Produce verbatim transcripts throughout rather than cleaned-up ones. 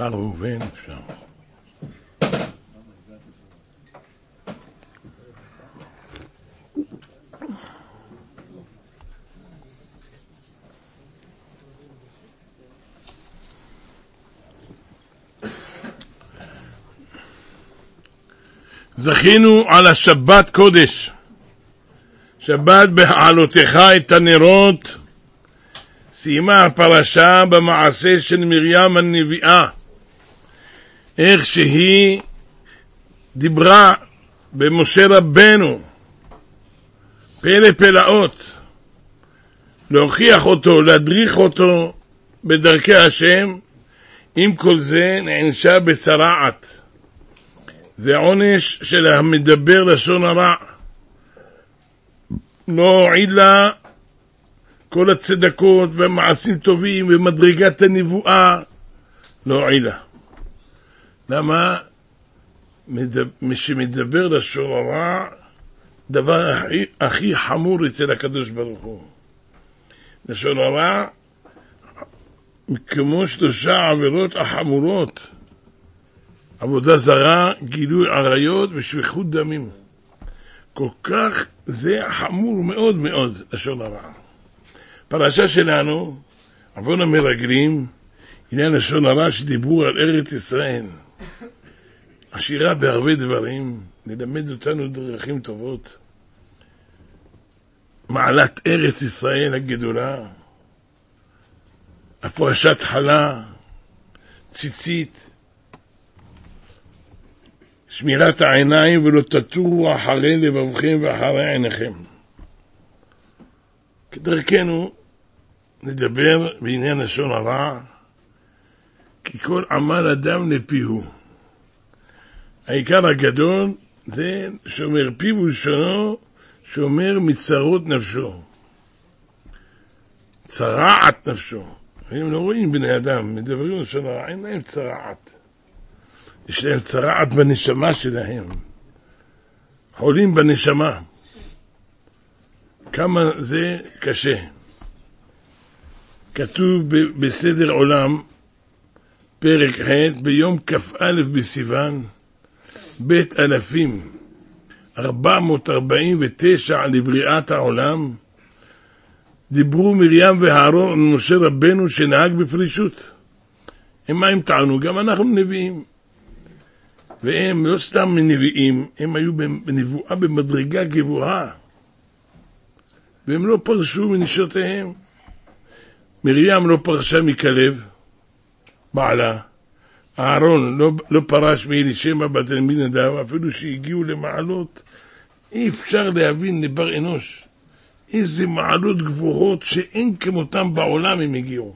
בר ראובן אפשר. זכינו על השבת קודש, שבת בהעלותך את הנרות. סיימה הפרשה במעשה של מרים הנביאה, איך שהיא דיברה במשה רבנו, פלא פלאות, להוכיח אותו, להדריך אותו בדרכי השם. עם כל זה נענשה בצרעת. זה עונש של המדבר לשון הרע. לא הועילה כל הצדקות והמעשים טובים ומדרגת הנבואה, לא הועילה. למה? מי שמדבר לשון הרע, דבר הכי, הכי חמור אצל הקדוש ברוך הוא. לשון הרע, כמו שלושה עבירות החמורות: עבודה זרה, גילוי עריות ושפיכות דמים. כל כך זה חמור מאוד מאוד לשון הרע. פרשה שלנו, עוון המרגלים, עניין לשון הרע שדיברו על ארץ ישראל, עשירה בהרבה דברים, ללמד אותנו דרכים טובות. מעלת ארץ ישראל הגדולה, הפרשת חלה, ציצית, שמירת העיניים, ולא תטורו אחרי לבבכם ואחרי עיניכם. כדרכנו נדבר בעניין לשון הרע, כי כל עמל אדם לפיהו. העיקר הגדול זה שומר פיו ולשונו, שומר מצרות נפשו, צרעת נפשו. הם לא רואים בני אדם, מדברים לשון הרע, אין להם צרעת. יש להם צרעת בנשמה שלהם, חולים בנשמה. כמה זה קשה. כתוב בסדר עולם, פרק ח', ביום כ"א בסיוון, בית אלפים, ארבע מאות ארבעים ותשע לבריאת העולם, דיברו מרים ואהרון ומשה רבנו שנהג בפרישות. הם מה הם טענו? גם אנחנו נביאים. והם לא סתם נביאים, הם היו בנבואה במדרגה גבוהה, והם לא פרשו מנשותיהם. מרים לא פרשה מכלב בעלה, אהרון לא, לא פרש מאלישמע בת עמינדב, אפילו שהגיעו למעלות אי אפשר להבין לבר אנוש איזה מעלות גבוהות שאין כמותם בעולם הם הגיעו.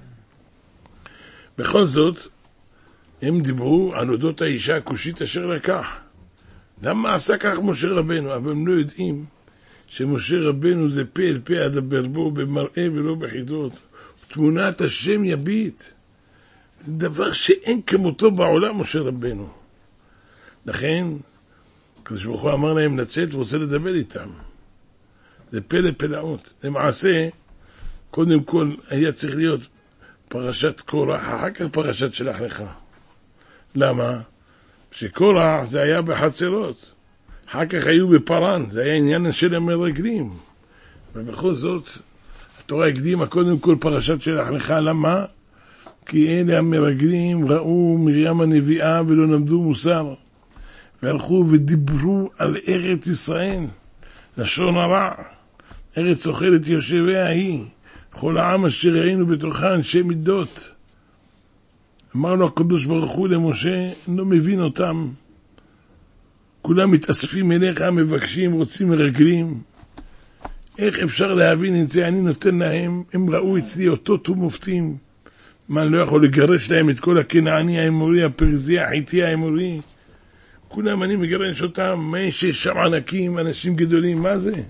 בכל זאת הם דיברו על אודות האישה הכושית אשר לקח. למה עשה כך משה רבנו? אבל הם לא יודעים שמשה רבנו זה פה אל פה אדבר בו במראה ולא בחידות, תמונת השם יביט. זה דבר שאין כמותו בעולם משה רבנו. לכן הקדוש ברוך הוא אמר להם לצאת ורוצה לדבר איתם. זה פלא פלאות. למעשה קודם כל היה צריך להיות פרשת קורח, אחר כך פרשת שלח לך. למה? שקורח זה היה בחצרות, אחר כך היו בפרן, זה היה עניין של המרגלים. ובכל זאת התורה הקדימה קודם כל פרשת שלח לך. למה? כי אלה המרגלים ראו מרים הנביאה ולא למדו מוסר, והלכו ודיברו על ארץ ישראל לשון הרע. ארץ אוכלת יושביה היא, כל העם אשר ראינו בתוכה אנשי מידות. אמר לו הקדוש ברוך הוא למשה, לא מבין אותם, כולם מתאספים אליך, מבקשים, רוצים, מרגלים. איך אפשר להבין את זה? אני נותן להם, הם ראו אצלי אותות ומופתים. מה, אני לא יכול לגרש להם את כל הכנעני האמורי, הפריזי, החיתי האמורי? כולם אני מגרש אותם. מה יש שם ענקים, אנשים גדולים, מה זה?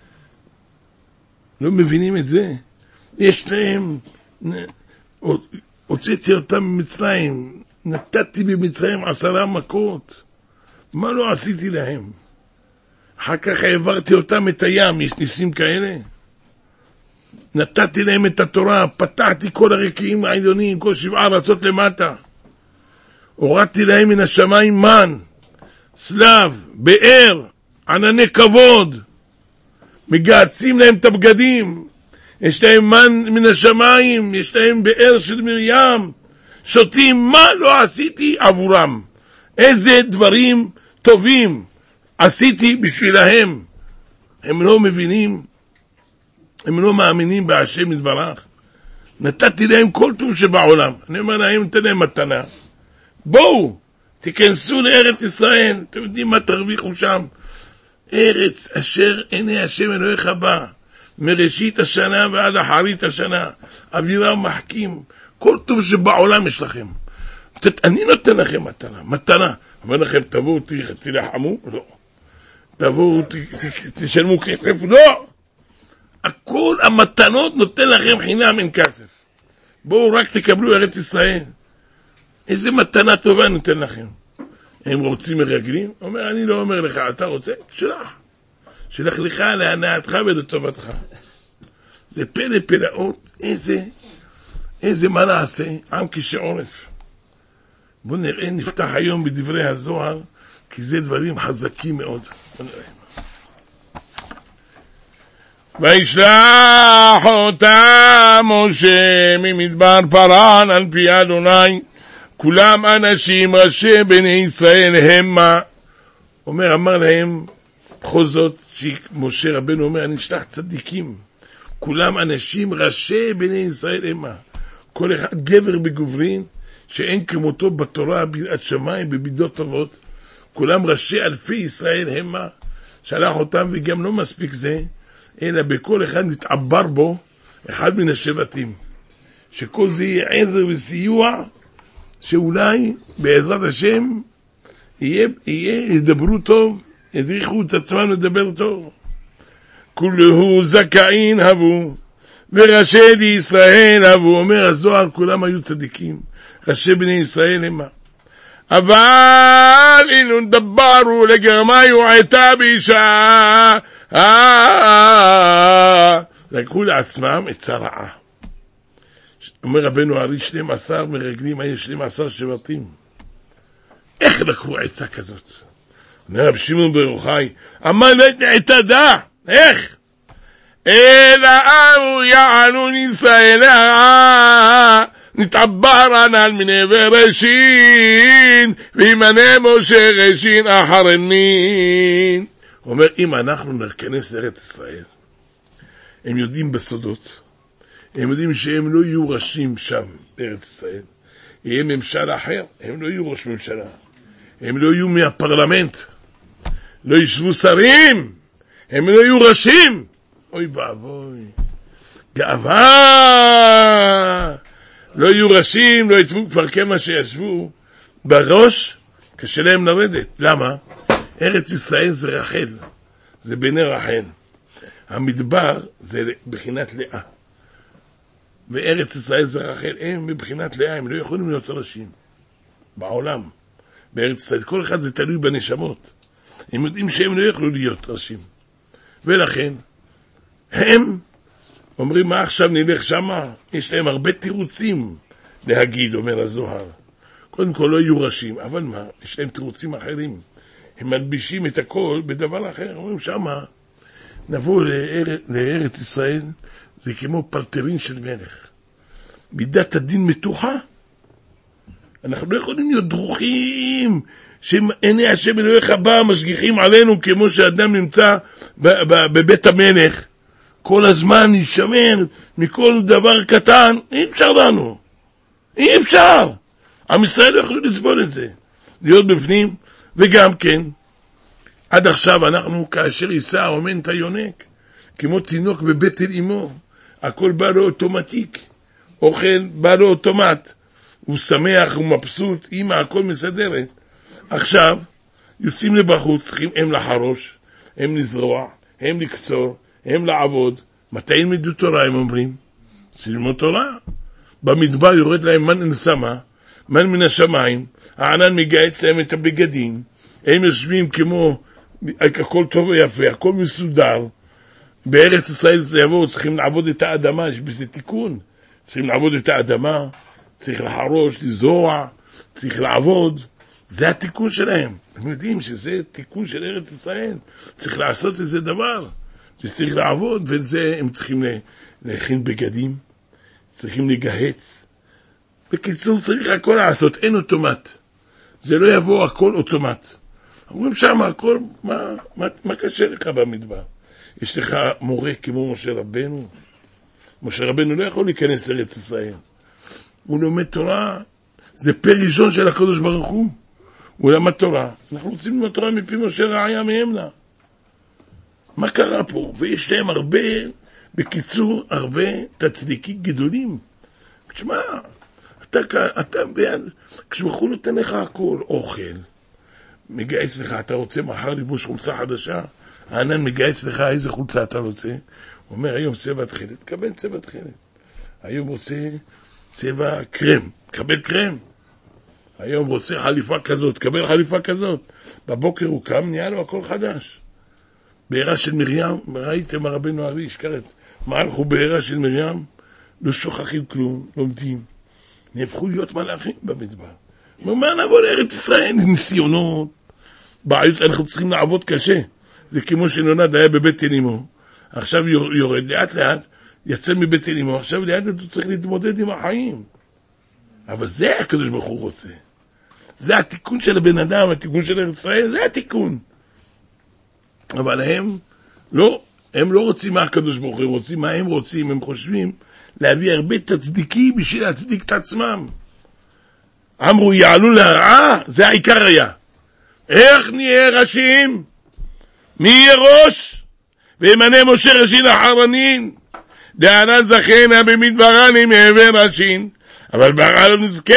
לא מבינים את זה. יש להם, הוצאתי אותם ממצרים, נתתי במצרים עשרה מכות, מה לא עשיתי להם? אחר כך העברתי אותם את הים, יש ניסים כאלה? נתתי להם את התורה, פתחתי כל הרקיעים העליונים, כל שבעה ארצות למטה, הורדתי להם מן השמיים מן, סלב, באר, ענני כבוד, מגעצים להם את הבגדים, יש להם מן מן השמיים, יש להם באר של מרים, שותים, מה לא עשיתי עבורם? איזה דברים טובים עשיתי בשבילהם. הם לא מבינים, הם לא מאמינים בהשם יתברך. נתתי להם כל טוב שבעולם. אני אומר להם, נתן להם מתנה. בואו, תיכנסו לארץ ישראל. אתם יודעים מה תרוויחו שם? ארץ אשר עיני השם אלוהיך בא, מראשית השנה ועד אחרית השנה. אווירה מחכים. כל טוב שבעולם יש לכם. אני נותן לכם מתנה. מתנה. אומר לכם, תבואו, תלחמו? לא. תבואו, תשלמו כסף? לא. הכל המתנות נותן לכם חינם אין כסף. בואו רק תקבלו ארץ ישראל. איזה מתנה טובה נותן לכם. הם רוצים מרגלים? אומר, אני לא אומר לך, אתה רוצה? שלח. שלח לך להנאתך ולטובתך. זה פלא פלאות. איזה, איזה מה נעשה? עם כשעורף. בואו נראה, נפתח היום בדברי הזוהר, כי זה דברים חזקים מאוד. בואו נראה. וישלח אותם משה ממדבר פרן על פי אדוני, כולם אנשים ראשי בני ישראל המה. אומר, אמר להם בכל זאת, שמשה רבנו אומר, אני אשלח צדיקים, כולם אנשים ראשי בני ישראל המה. כל אחד גבר בגוברין, שאין כמותו בתורה ביראת שמיים במידות טובות. כולם ראשי אלפי ישראל המה. שלח אותם, וגם לא מספיק זה, אלא בכל אחד נתעבר בו אחד מן השבטים, שכל זה יהיה עזר וסיוע, שאולי בעזרת השם יהיה, יהיה ידברו טוב, ידריכו את עצמם לדבר טוב. כולהו זכאין הבו וראשי לישראל הבו. אומר הזוהר, כולם היו צדיקים, ראשי בני ישראל המה. אבל אילו נדברו לגרמיו הייתה בישה, לקחו לעצמם את צרעה. אומר רבנו הרי שנים עשר מרגלים, היה שנים עשר שבטים. איך לקחו עצה כזאת? אומר רב שמעון בר יוחאי, אמר לעתה דע, איך? אלא ארו יעלון ישראל נתעברן על מיני וראשין, וימנה משה ראשין אחרנין. הוא אומר, אם אנחנו נרכנס לארץ ישראל, הם יודעים בסודות, הם יודעים שהם לא יהיו ראשים שם בארץ ישראל, יהיה ממשל אחר, הם לא יהיו ראש ממשלה, הם לא יהיו מהפרלמנט, לא ישבו שרים, הם לא יהיו ראשים. אוי ואבוי, גאווה. לא יהיו ראשים, לא יתבו כבר כמה שישבו בראש, קשה להם לרדת. למה? ארץ ישראל זה רחל, זה בני רחל. המדבר זה בחינת לאה, וארץ ישראל זה רחל. הם בבחינת לאה, הם לא יכולים להיות ראשים בעולם, בארץ ישראל. כל אחד זה תלוי בנשמות. הם יודעים שהם לא יכולו להיות ראשים, ולכן הם אומרים, מה עכשיו נלך שמה? יש להם הרבה תירוצים להגיד, אומר הזוהר. קודם כל לא יהיו ראשים, אבל מה? יש להם תירוצים אחרים. הם מלבישים את הכל בדבר אחר. אומרים שמה, נבוא לאר... לארץ ישראל, זה כמו פלטרין של מלך. מידת הדין מתוחה. אנחנו לא יכולים להיות דרוכים, שעיני השם אלוהיך בא, משגיחים עלינו, כמו שאדם נמצא בבית המלך. כל הזמן יישמר מכל דבר קטן. אי אפשר לנו. אי אפשר. עם ישראל לא יכולו לסבול את זה. להיות בפנים, וגם כן, עד עכשיו אנחנו כאשר יישא אומן את היונק, כמו תינוק בבטן אמו, הכל בא לו אוטומטיק. אוכל בא לו אוטומט. הוא שמח, הוא מבסוט, אמא, הכל מסדרת. עכשיו, יוצאים לבחוץ, צריכים הם לחרוש, הם לזרוע, הם לקצור, הם לעבוד. מתי ילמדו תורה, הם אומרים? ללמוד תורה. במדבר יורד להם מן נסמה, מן מן השמיים, הענן מגייץ להם את הבגדים, הם יושבים כמו, הכל טוב ויפה, הכל מסודר. בארץ ישראל זה יבואו, צריכים לעבוד את האדמה, יש בזה תיקון. צריכים לעבוד את האדמה, צריך לחרוש, לזרוע, צריך לעבוד, זה התיקון שלהם. הם יודעים שזה תיקון של ארץ ישראל, צריך לעשות איזה דבר, צריך לעבוד, וזה הם צריכים להכין בגדים, צריכים לגהץ. בקיצור צריך הכל לעשות, אין אוטומט. זה לא יבוא הכל אוטומט. אומרים שם הכל, מה, מה, מה קשה לך במדבר? יש לך מורה כמו משה רבנו? משה רבנו לא יכול להיכנס לארץ ישראל. הוא לומד תורה, זה פה ראשון של הקדוש ברוך הוא. הוא למד תורה. אנחנו רוצים ללמוד תורה מפי משה רעיה מהמנה. מה קרה פה? ויש להם הרבה, בקיצור, הרבה תצדיקים גדולים. תשמע, אתה, אתה ביד, כשבחור נותן לך הכל, אוכל, מגייס לך, אתה רוצה מחר לבוש חולצה חדשה, הענן מגייס לך איזה חולצה אתה רוצה, הוא אומר, היום צבע תחילת, קבל צבע תחילת. היום רוצה צבע קרם, קבל קרם. היום רוצה חליפה כזאת, קבל חליפה כזאת. בבוקר הוא קם, נהיה לו הכל חדש. בעירה של מרים, ראיתם הרבנו אבי, השכרת, מה הלכו בעירה של מרים? לא שוכחים כלום, לומדים. נהפכו להיות מלאכים במדבר. מה נבוא לארץ ישראל? ניסיונות, בעיות, אנחנו צריכים לעבוד קשה. זה כמו שנולד היה בבית אלימו. עכשיו יורד לאט לאט, יצא מבית אלימו, עכשיו לאט לאט הוא צריך להתמודד עם החיים. אבל זה הקדוש ברוך הוא רוצה. זה התיקון של הבן אדם, התיקון של ארץ ישראל, זה התיקון. אבל הם לא, הם לא רוצים מה הקדוש ברוך הוא, הם רוצים מה הם רוצים, הם חושבים להביא הרבה תצדיקים בשביל להצדיק את עצמם. אמרו יעלו להרעה, זה העיקר היה. איך נהיה ראשים? מי יהיה ראש? וימנה משה ראשין אחרנין, דענן זכנה במדברני מעבר ראשין, אבל ברעה לא נזכה.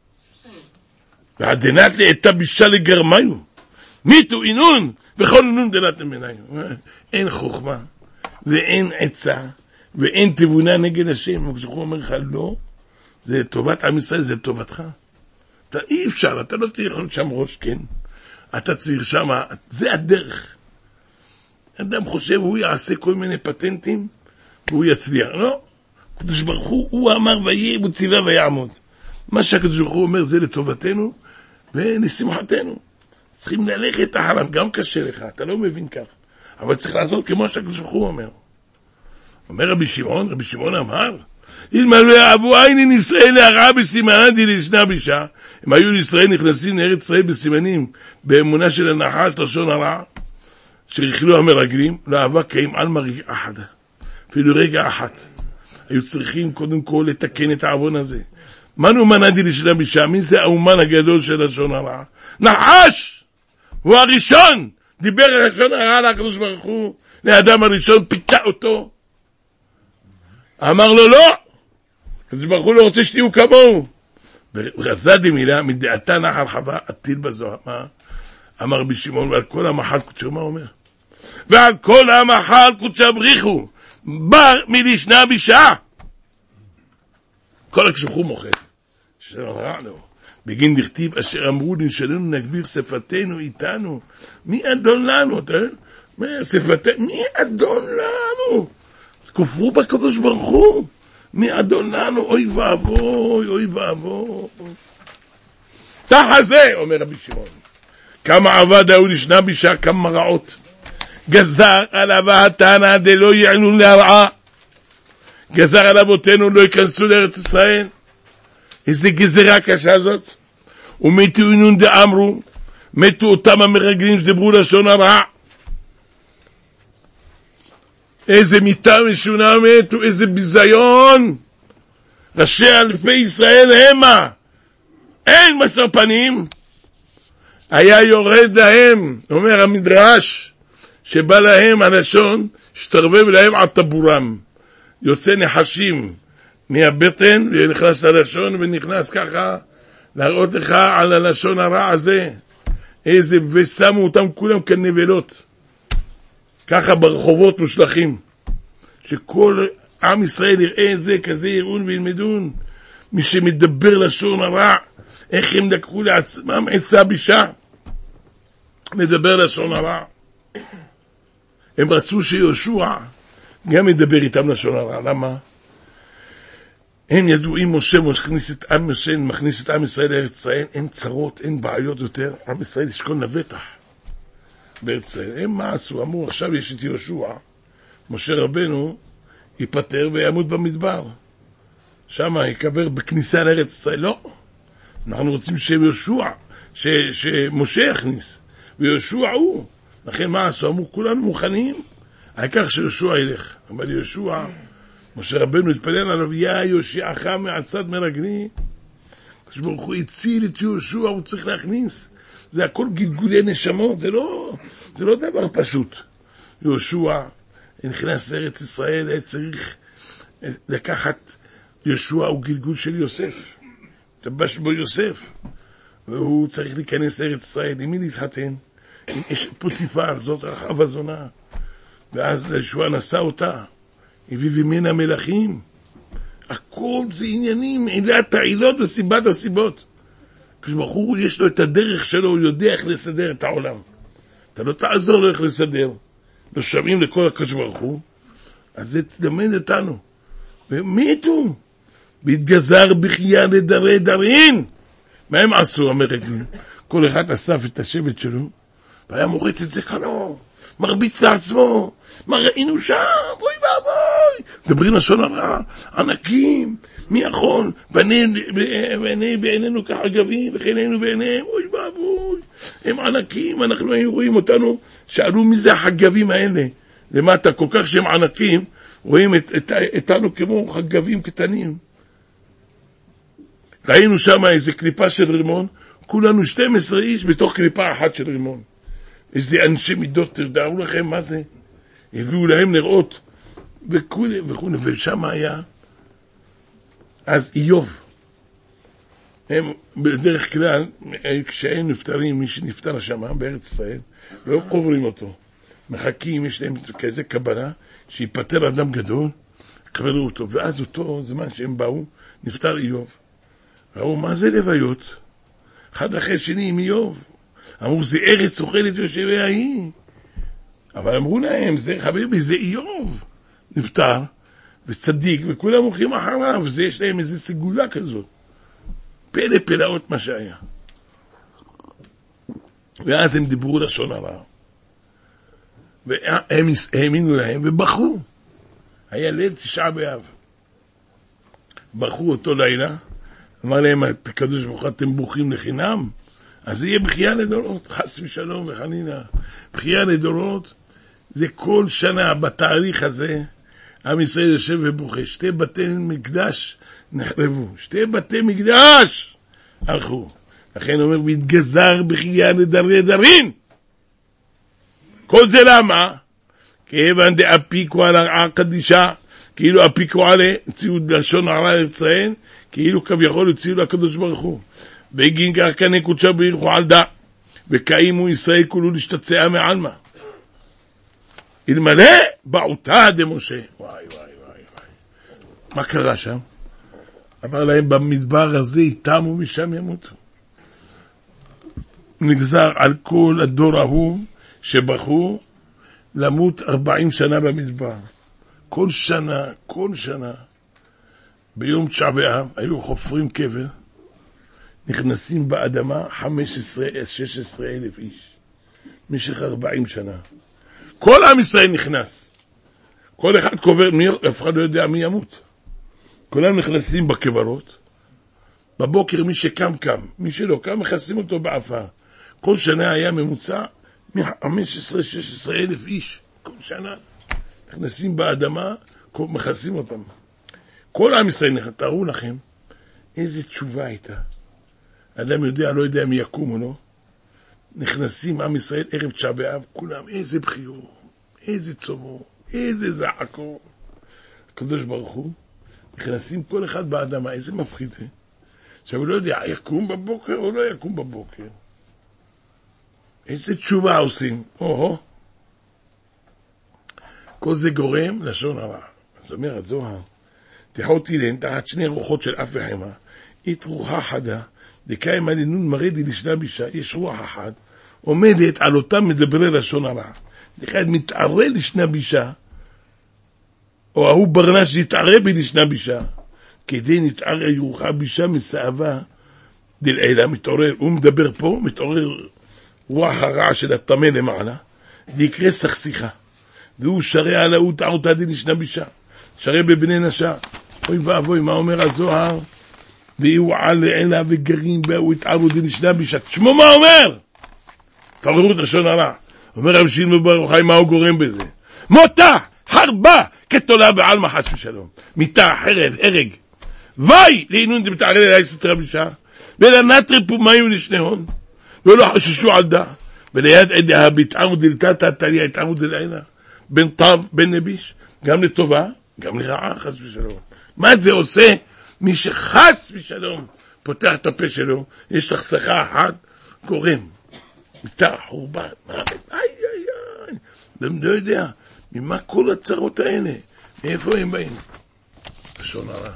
ועדנת לאתה בישה לגרמיו, מיתו אינון, וכל אינון דנת למנהיו. אין חוכמה, ואין עצה, ואין תבונה נגד השם. כשהוא אומר לך לא, זה לטובת עם ישראל, זה לטובתך. אתה אי אפשר, אתה לא תיכול שם ראש, כן? אתה צריך שם, זה הדרך. אדם חושב, הוא יעשה כל מיני פטנטים, והוא יצליח. לא, הקדוש ברוך הוא, הוא אמר ויהיה, הוא ציווה ויעמוד. מה שהקדוש ברוך הוא אומר זה לטובתנו, ולשמחתנו. צריכים ללכת אחריו, גם קשה לך, אתה לא מבין כך. אבל צריך לעשות כמו שהקדוש ברוך הוא אומר. אומר רבי שמעון, רבי שמעון אמר, אלמלא אבו עיני ישראל להרעה בסימנה דלשנה בישה, הם היו לישראל נכנסים לארץ ישראל בסימנים, באמונה של הנחש לשון הרע, שריחלו המרגלים, לא אהבה קיים על מרגע אחד, אפילו רגע אחת. היו צריכים קודם כל לתקן את העוון הזה. מה נאמנה דלשנה בישה? מי זה האומן הגדול של לשון הרע? נחש! הוא הראשון! דיבר על לשון הרע לקדוש ברוך הוא, לאדם הראשון, פיתה אותו. אמר לו לא! הקדוש ברוך הוא לא רוצה שתהיו כמוהו. ורזדי מילה, מדעתה נחל חווה, עתיד בזוהר. מה? אמר רבי שמעון, ועל כל המחל קודשו, מה אומר? ועל כל המחל קודשו בריחו, בר מלשנה בשעה. כל הקשוחו מוחד. שלא רע לו. בגין דכתיב, אשר אמרו לנשלנו נגביר שפתנו איתנו. מי אדון לנו? אתה יודע? שפתנו, מי אדון לנו? כופרו בקדוש ברוך הוא. מי אדון לנו? אוי ואבוי, אוי ואבוי. תחזה, אומר רבי שמעון. כמה עבד הוא לשנה בשעה, כמה רעות. גזר על אבהתנה דלא יעלו להרעה. גזר על אבותינו לא ייכנסו לארץ ישראל. איזה גזרה קשה זאת. ומתו אינון דאמרו, מתו אותם המרגלים שדברו לשון הרע. איזה מיטה משונה מתו, איזה ביזיון. ראשי אלפי ישראל המה. אין משוא פנים. היה יורד להם, אומר המדרש, שבא להם הלשון, שתרבב להם על טבורם. יוצא נחשים מהבטן, ונכנס ללשון, ונכנס ככה, להראות לך על הלשון הרע הזה. איזה, ושמו אותם כולם כנבלות. ככה ברחובות מושלחים. שכל עם ישראל יראה את זה, כזה יראון וילמדון. מי שמדבר לשון הרע, איך הם לקחו לעצמם עצה בישה. מדבר לשון הרע. הם רצו שיהושע גם ידבר איתם לשון הרע. למה? הם ידעו, אם משה מכניס את עם משה, מכניס את עם ישראל לארץ ישראל, אין צרות, אין בעיות יותר, עם ישראל ישכון לבטח בארץ ישראל. הם מה עשו? אמרו, עכשיו יש את יהושע, משה רבנו ייפטר וימות במדבר, שם יקבר בכניסה לארץ ישראל. לא, אנחנו רוצים שיהושע, ש, שמשה יכניס, ויהושע הוא. לכן מה עשו? אמרו, כולנו מוכנים, העיקר שיהושע ילך. אבל יהושע, משה רבנו התפלל עליו, יא יושיעך מעצת מרגלי. כשברוך הוא הציל את יהושע, הוא צריך להכניס. זה הכל גלגולי נשמות, זה לא, זה לא דבר פשוט. יהושע נכנס לארץ ישראל, היה צריך לקחת, יהושע הוא גלגול של יוסף, תבש בו יוסף, והוא צריך להיכנס לארץ ישראל. עם מי להתחתן? עם אשת פוטיפר, זאת רחב הזונה. ואז יהושע נשא אותה, הביא ממנה מלכים. הכל זה עניינים, עילת העילות וסיבת הסיבות. כשברוך הוא יש לו את הדרך שלו, הוא יודע איך לסדר את העולם. אתה לא תעזור לו איך לסדר. לא שומעים לכל הקדוש ברוך הוא, אז זה תלמד אותנו. ומתו, והתגזר בחייה לדרי דרין. מה הם עשו המרגלים? כל אחד אסף את השבט שלו, והיה מורץ את זה כנו, מרביץ לעצמו, מה ראינו שם, אוי ואבוי, דברים לשון הרע, ענקים, מי יכול, ועיני בעינינו כחגבים, וכנינו בעיניהם, אוי ואבוי, הם ענקים, אנחנו היינו רואים אותנו, שאלו מי זה החגבים האלה, למטה, כל כך שהם ענקים, רואים את, את, אותנו כמו חגבים קטנים. ראינו שם איזה קליפה של רימון, כולנו שתים עשרה איש בתוך קליפה אחת של רימון. איזה אנשי מידות, תדעו לכם מה זה? הביאו להם לראות, וכולי וכולי, ושם היה, אז איוב, הם בדרך כלל, כשהם נפטרים, מי שנפטר שם בארץ ישראל, לא קוברים אותו, מחכים, יש להם כזה קבלה, שיפטר אדם גדול, קבלו אותו, ואז אותו זמן שהם באו, נפטר איוב. ראו, מה זה לוויות? אחד אחרי שני עם איוב. אמרו, זה ארץ אוכלת יושבי ההיא. אבל אמרו להם, זה חביבי, זה איוב. נפטר, וצדיק, וכולם הולכים אחריו, וזה יש להם איזו סגולה כזאת. פלא פלאות מה שהיה. ואז הם דיברו לשון הרע. והם האמינו להם ובחרו. היה ליל תשעה באב. בחרו אותו לילה, אמר להם, הקדוש ברוך הוא, אתם בוכים לחינם? אז זה יהיה בחייה לדורות, חס ושלום וחנינה. בחייה לדורות, זה כל שנה בתאריך הזה, עם ישראל יושב ובוכה. שתי בתי מקדש נחרבו, שתי בתי מקדש הלכו. לכן הוא אומר, מתגזר בחייה לדרי דרין. כל זה למה? כיוון דאפיקו על הרעה קדישה, כאילו אפיקו עלי, הציעו לשון הרע לישראל, כאילו כביכול הציעו לקדוש ברוך הוא. בגין כך כנה קודשה בירכו על דה, וקיימו ישראל כולו להשתצע מעלמה. אלמלא בעותה דמשה. וואי וואי וואי וואי. מה קרה שם? אמר להם, במדבר הזה איתם ומשם ימותו. נגזר על כל הדור ההוא שבחרו למות ארבעים שנה במדבר. כל שנה, כל שנה, ביום תשעה באב, היו חופרים קבר, נכנסים באדמה חמש עשרה שש עשרה אלף איש, משך ארבעים שנה. כל עם ישראל נכנס. כל אחד קובר, מי, אף אחד לא יודע מי ימות. כולם נכנסים בקברות. בבוקר מי שקם קם, מי שלא קם, מכסים אותו באפר. כל שנה היה ממוצע מ-חמש עשרה שש עשרה אלף איש. כל שנה נכנסים באדמה, מכסים אותם. כל עם ישראל נכנס. תראו לכם איזה תשובה הייתה. אדם יודע, לא יודע מי יקום או לא. נכנסים עם ישראל ערב תשעה באב, כולם איזה בחיור, איזה צומו, איזה זעקו. הקדוש ברוך הוא, נכנסים כל אחד באדמה, איזה מפחיד זה. עכשיו הוא לא יודע, יקום בבוקר או לא יקום בבוקר. איזה תשובה עושים? או-הו. כל זה גורם לשון הרע. אז אומר הזוהר, תחותי להן תחת שני רוחות של אף וחמה, אית רוחה חדה, דקיים עלינון מרדי לשנה בישה, יש רוח אחת, עומדת על אותם מדברי לשון הרע. אחד מתערה לשנה בישה, או ההוא ברנש יתערה בי לשנה בישה, כדי נתער ירוחה בישה מסעבה דלעילה, מתעורר, הוא מדבר פה, מתעורר רוח הרע של התמה למעלה, דיקרא סכסיכה, והוא שרה על ההוא תערותא דנשנה בישה, שרה בבני נשה. אוי ואבוי, מה אומר הזוהר? ויהיו על לעילה וגרים בה, הוא התערו דנשנה בישה. תשמעו מה אומר? תעוררו את לשון הרע. אומר רב שלמה בר יוחאי, מה הוא גורם בזה? מותה, חרבה, כתולה בעלמא חס ושלום. מיתה, חרב, הרג. וי, לעינון דמתערל אלי סתרה בישה, ולנטרי פומים לשניהון, ולא חששו על דה, וליד עדיה בהתערו דלתתה תליה, התערו דלעילה, בין טוב, בין נביש, גם לטובה, גם לרעה, חס ושלום. מה זה עושה? מי שחס ושלום פותח את הפה שלו, יש החסכה אחת, גורם. מיתה, חורבן, מוות, איי איי איי, אני לא יודע, ממה כל הצרות האלה, מאיפה הם באים? לשון הרע.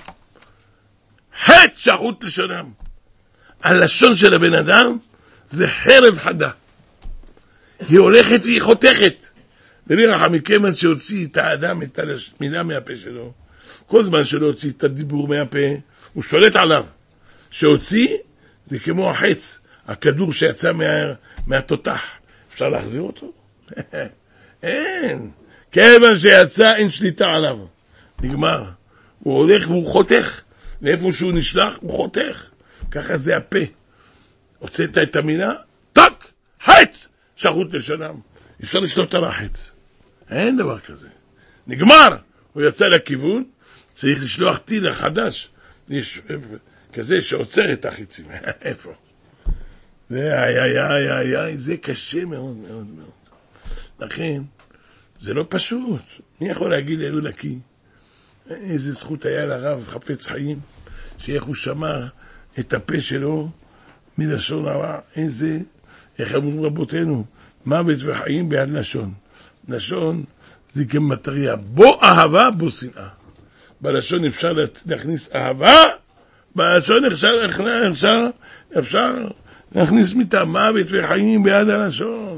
חטא שחוט לשונם. הלשון של הבן אדם זה חרב חדה. היא הולכת והיא חותכת. ובירחה מכיוון שהוציא את האדם את המילה מהפה שלו, כל זמן שלא הוציא את הדיבור מהפה, הוא שולט עליו. שהוציא זה כמו החץ, הכדור שיצא מה, מהתותח. אפשר להחזיר אותו? אין. כיוון שיצא אין שליטה עליו. נגמר. הוא הולך והוא חותך. ואיפה שהוא נשלח הוא חותך. ככה זה הפה. הוצאת את המילה, טק, חץ, שחוט לשונם. אפשר לשלוט על החץ. אין דבר כזה. נגמר. הוא יצא לכיוון, צריך לשלוח טיל חדש. יש כזה שעוצר את החיצים. איפה? זה איי איי איי איי איי, זה קשה מאוד מאוד מאוד. לכן, זה לא פשוט. מי יכול להגיד אלו נקי? איזה זכות היה לרב חפץ חיים, שאיך הוא שמר את הפה שלו מלשון הרע. איזה, איך אמרו רבותינו, מוות וחיים ביד לשון. לשון זה כמטריה, בו אהבה, בו שנאה. בלשון אפשר להכניס אהבה, בלשון אפשר, אפשר, אפשר להכניס מיתה, מוות וחיים ביד הלשון.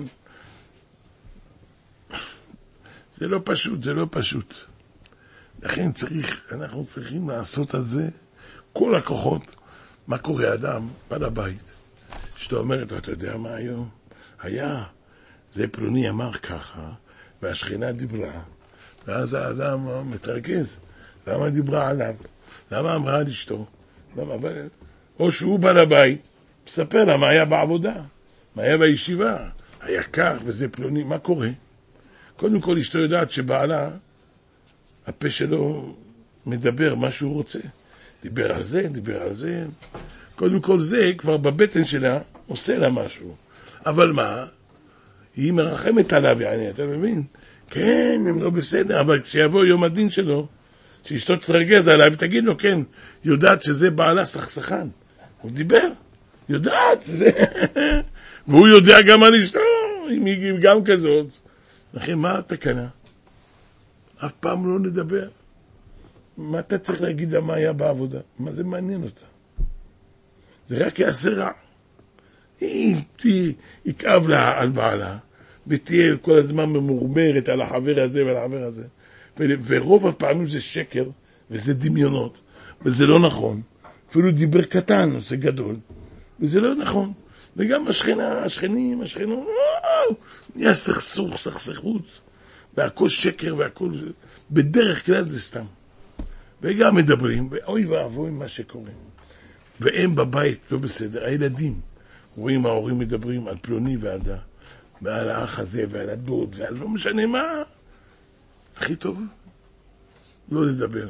זה לא פשוט, זה לא פשוט. לכן צריך, אנחנו צריכים לעשות על זה כל הכוחות. מה קורה אדם, בא לבית, שאתה אומרת, אתה יודע מה היום? היה, זה פלוני אמר ככה, והשכינה דיברה, ואז האדם מתרכז, למה דיברה עליו? למה אמרה על אשתו? למה? או שהוא בא לבית, מספר לה מה היה בעבודה, מה היה בישיבה, היה כך וזה פלוני, מה קורה? קודם כל אשתו יודעת שבעלה, הפה שלו מדבר מה שהוא רוצה. דיבר על זה, דיבר על זה. קודם כל זה כבר בבטן שלה עושה לה משהו. אבל מה? היא מרחמת עליו, יעני, אתה מבין? כן, הם לא בסדר, אבל כשיבוא יום הדין שלו, שאשתו תתרגז עליו ותגיד לו, כן, יודעת שזה בעלה סכסכן. הוא דיבר, יודעת. והוא יודע גם על אשתו, אם היא גם כזאת. לכן, מה התקנה? אף פעם לא נדבר. מה אתה צריך להגיד לה מה היה בעבודה? מה זה מעניין אותה? זה רק יעשה רע. היא יכאב לה על בעלה, ותהיה כל הזמן ממורמרת על החבר הזה ועל החבר הזה. ורוב הפעמים זה שקר, וזה דמיונות, וזה לא נכון. אפילו דיבר קטן, זה גדול, וזה לא נכון. וגם השכנה, השכנים, השכנות, נהיה סכסוך, סכסכות, והכל שקר והכל, בדרך כלל זה סתם. וגם מדברים, ואוי ואבוי מה שקורה. והם בבית לא בסדר, הילדים, רואים ההורים מדברים על פלוני ועל דה, ועל האח הזה ועל הדוד, ועל לא משנה מה. הכי טוב, לא לדבר.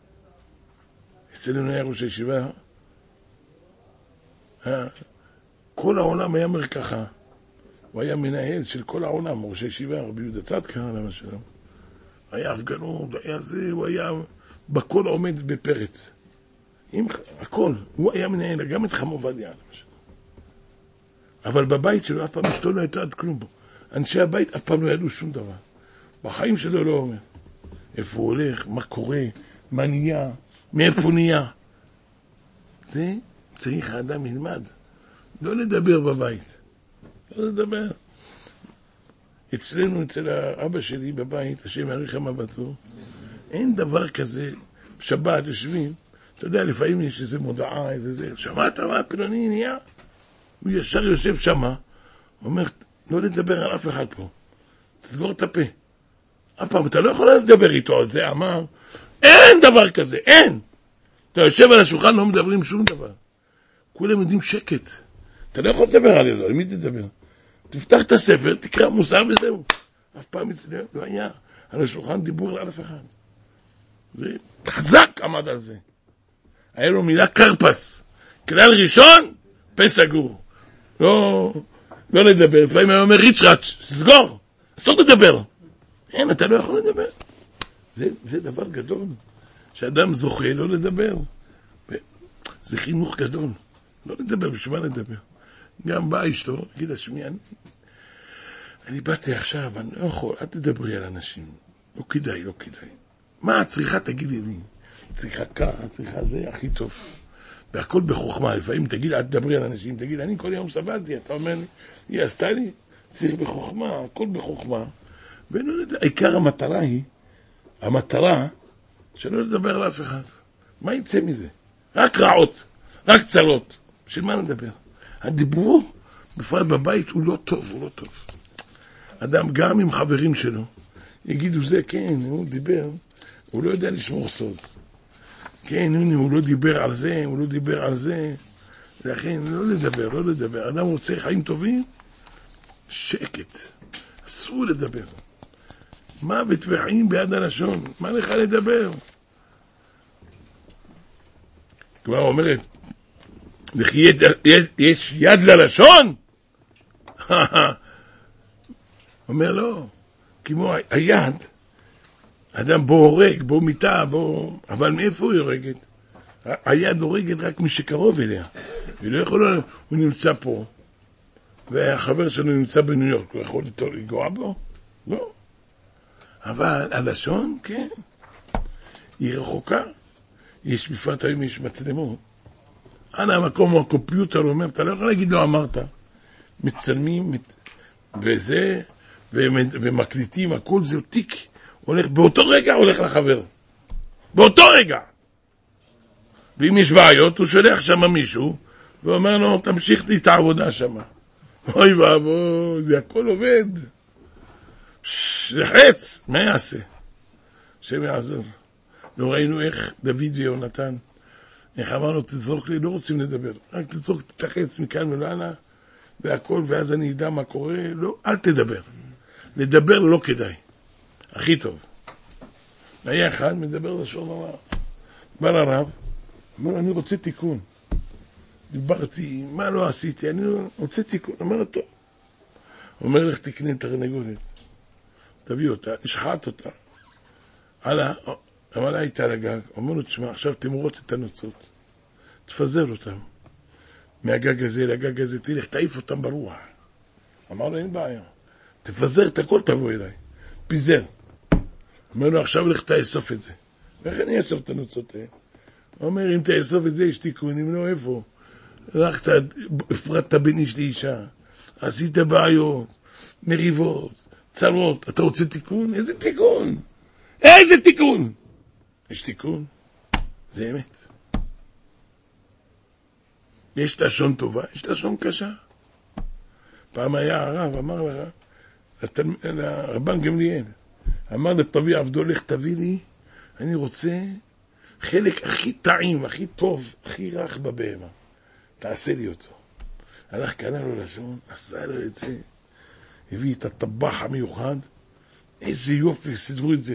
אצלנו היה ראש הישיבה, כל העולם היה מרקחה. הוא היה מנהל של כל העולם, ראש הישיבה, רבי יהודה צדקה, למה שלום. היה הפגנות, היה זה, הוא היה בכל עומד בפרץ. עם הכל, הוא היה מנהל, גם את חמו עובדיה, למשל. אבל בבית שלו אף פעם אשתו לא הייתה עד כלום בו. אנשי הבית אף פעם לא ידעו שום דבר. בחיים שלו לא אומר. איפה הוא הולך, מה קורה, מה נהיה, מאיפה נהיה. זה צריך האדם ילמד. לא לדבר בבית. לא לדבר. אצלנו, אצל האבא שלי בבית, השם יאריך מבטו, אין דבר כזה, שבת יושבים, אתה יודע, לפעמים יש איזה מודעה, איזה זה, שמעת מה פלוני נהיה? הוא ישר יושב שמה, אומר, לא לדבר על אף אחד פה, תסגור את הפה. אף פעם, אתה לא יכול לדבר איתו על זה, אמר, אין דבר כזה, אין. אתה יושב על השולחן, לא מדברים שום דבר. כולם יודעים שקט. אתה לא יכול לדבר על זה, על מי תדבר? תפתח את הספר, תקרא מוסר וזהו. אף פעם לא היה על השולחן דיבור על אף אחד. זה חזק עמד על זה. היה לו מילה קרפס. כלל ראשון, פה סגור. לא, לא לדבר. לפעמים היה אומר ריצ'רץ', סגור. אסור לדבר. אין, אתה לא יכול לדבר. זה, זה דבר גדול. שאדם זוכה לא לדבר. זה חינוך גדול. לא לדבר, בשביל מה לדבר? גם בא אשתו, גיד השמי, אני, אני באתי עכשיו, אני לא יכול, אל תדברי על אנשים. לא כדאי, לא כדאי. מה צריכה, תגידי לי. צריכה כך, צריכה זה, הכי טוב. והכל בחוכמה. לפעמים תגיד, אל תדברי על אנשים, תגיד, אני כל יום סבלתי, אתה אומר לי, היא עשתה לי, צריך בחוכמה, הכל בחוכמה. ולא יודע, העיקר המטרה היא, המטרה, שלא לדבר על אף אחד. מה יצא מזה? רק רעות, רק צרות. של מה נדבר? הדיבור, בפרט בבית, הוא לא טוב, הוא לא טוב. אדם, גם עם חברים שלו, יגידו זה, כן, הוא דיבר, הוא לא יודע לשמור סוד. כן, הנה, הוא לא דיבר על זה, הוא לא דיבר על זה. לכן, לא לדבר, לא לדבר. אדם רוצה חיים טובים, שקט. אסור לדבר. מוות וחיים ביד הלשון. מה לך לדבר? כבר אומרת, יש יד ללשון? אומר לא, כמו היד, אדם בו הורג, בו מיטה, בו... אבל מאיפה היא הורגת? היד הורגת רק מי שקרוב אליה. היא לא יכולה, הוא נמצא פה, והחבר שלו נמצא בניו יורק, הוא יכול לגוע בו? לא. אבל הלשון, כן. היא רחוקה. יש בפרט היום, יש מצלמות. אנה המקום, הקומפיוטר אומר, אתה לא יכול להגיד לא אמרת. מצלמים, וזה, ומקליטים, הכל זה תיק. הולך, באותו רגע הולך לחבר. באותו רגע. ואם יש בעיות, הוא שולח שם מישהו, ואומר לו, תמשיך לי את העבודה שם. אוי ואבוי, זה הכל עובד. זה חץ, מה יעשה? השם יעזור. לא ראינו איך דוד ויונתן, איך אמרנו, תזרוק לי, לא רוצים לדבר. רק תזרוק, תחץ מכאן ולעלה, והכל, ואז אני אדע מה קורה. לא, אל תדבר. לדבר לא כדאי. הכי טוב. היה אחד, מדבר לשון אמר. בא לרב, אמר, אני רוצה תיקון. דיברתי, מה לא עשיתי? אני רוצה תיקון. אמר לו, טוב. אומר לך, תקנה תרנגולת. תביא אותה, נשחט אותה. עלה, אבל הייתה לגג. אומר לו, תשמע, עכשיו תמורות את הנוצות. תפזר אותם. מהגג הזה לגג הזה, תלך, תעיף אותם ברוח. אמר לו, אין בעיה. תפזר את הכל, תבוא אליי. פיזר. אומר לו, עכשיו לך תאסוף את זה. ואיך אני אאסוף את הנוצות האלה? הוא אומר, אם תאסוף את זה, יש תיקון, אם לא, איפה? הלכת, הפרדת בין איש לאישה, עשית בעיות, מריבות, צרות, אתה רוצה תיקון? איזה תיקון? איזה תיקון? יש תיקון? זה אמת. יש לשון טובה, יש לשון קשה. פעם היה הרב, אמר לה, לרבן גמליאל, אמר לטבי עבדו, לך תביא לי, אני רוצה חלק הכי טעים, הכי טוב, הכי רך בבהמה. תעשה לי אותו. הלך קנה לו לשון, עשה לו את זה, הביא את הטבח המיוחד, איזה יופי, סדרו את זה.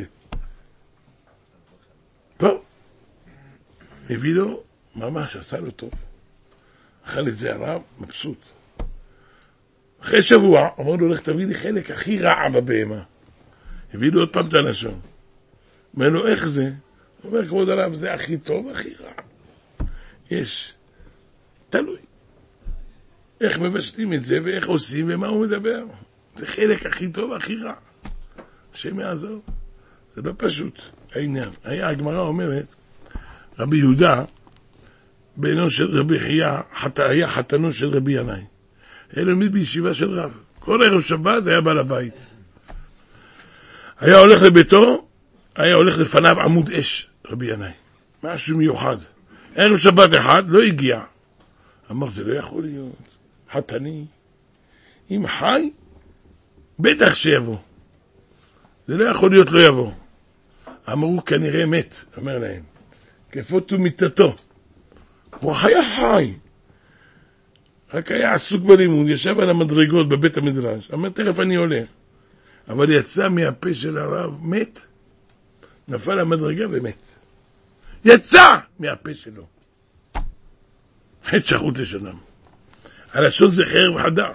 טוב. הביא לו, ממש עשה לו טוב. אכל את זה הרב, מבסוט. אחרי שבוע, אמר לו, לך תביא לי חלק הכי רע בבהמה. הביא לו עוד פעם את הלשון. אומר לו, איך זה? הוא אומר, כבוד הרב, זה הכי טוב, הכי רע. יש, תלוי. איך מבשלים את זה, ואיך עושים, ומה הוא מדבר. זה חלק הכי טוב, הכי רע. השם יעזור. זה לא פשוט, העניין. היה, הגמרא אומרת, רבי יהודה, בנו של רבי חייה, היה חתנו של רבי ינאי. היה לומד בישיבה של רב. כל ערב שבת היה בא לבית. היה הולך לביתו, היה הולך לפניו עמוד אש, רבי ינאי. משהו מיוחד. ערב שבת אחד לא הגיע. אמר, זה לא יכול להיות. חתני, אם חי, בטח שיבוא. זה לא יכול להיות לא יבוא. אמרו, כנראה מת, אומר להם. כפות ומיטתו. הוא היה חי. רק היה עסוק בלימוד, ישב על המדרגות בבית המדרש. אמר, תכף אני הולך. אבל יצא מהפה של הרב, מת. נפל המדרגה ומת. יצא מהפה שלו. חטא שחוט לשונם. הלשון זה חרב וחדה.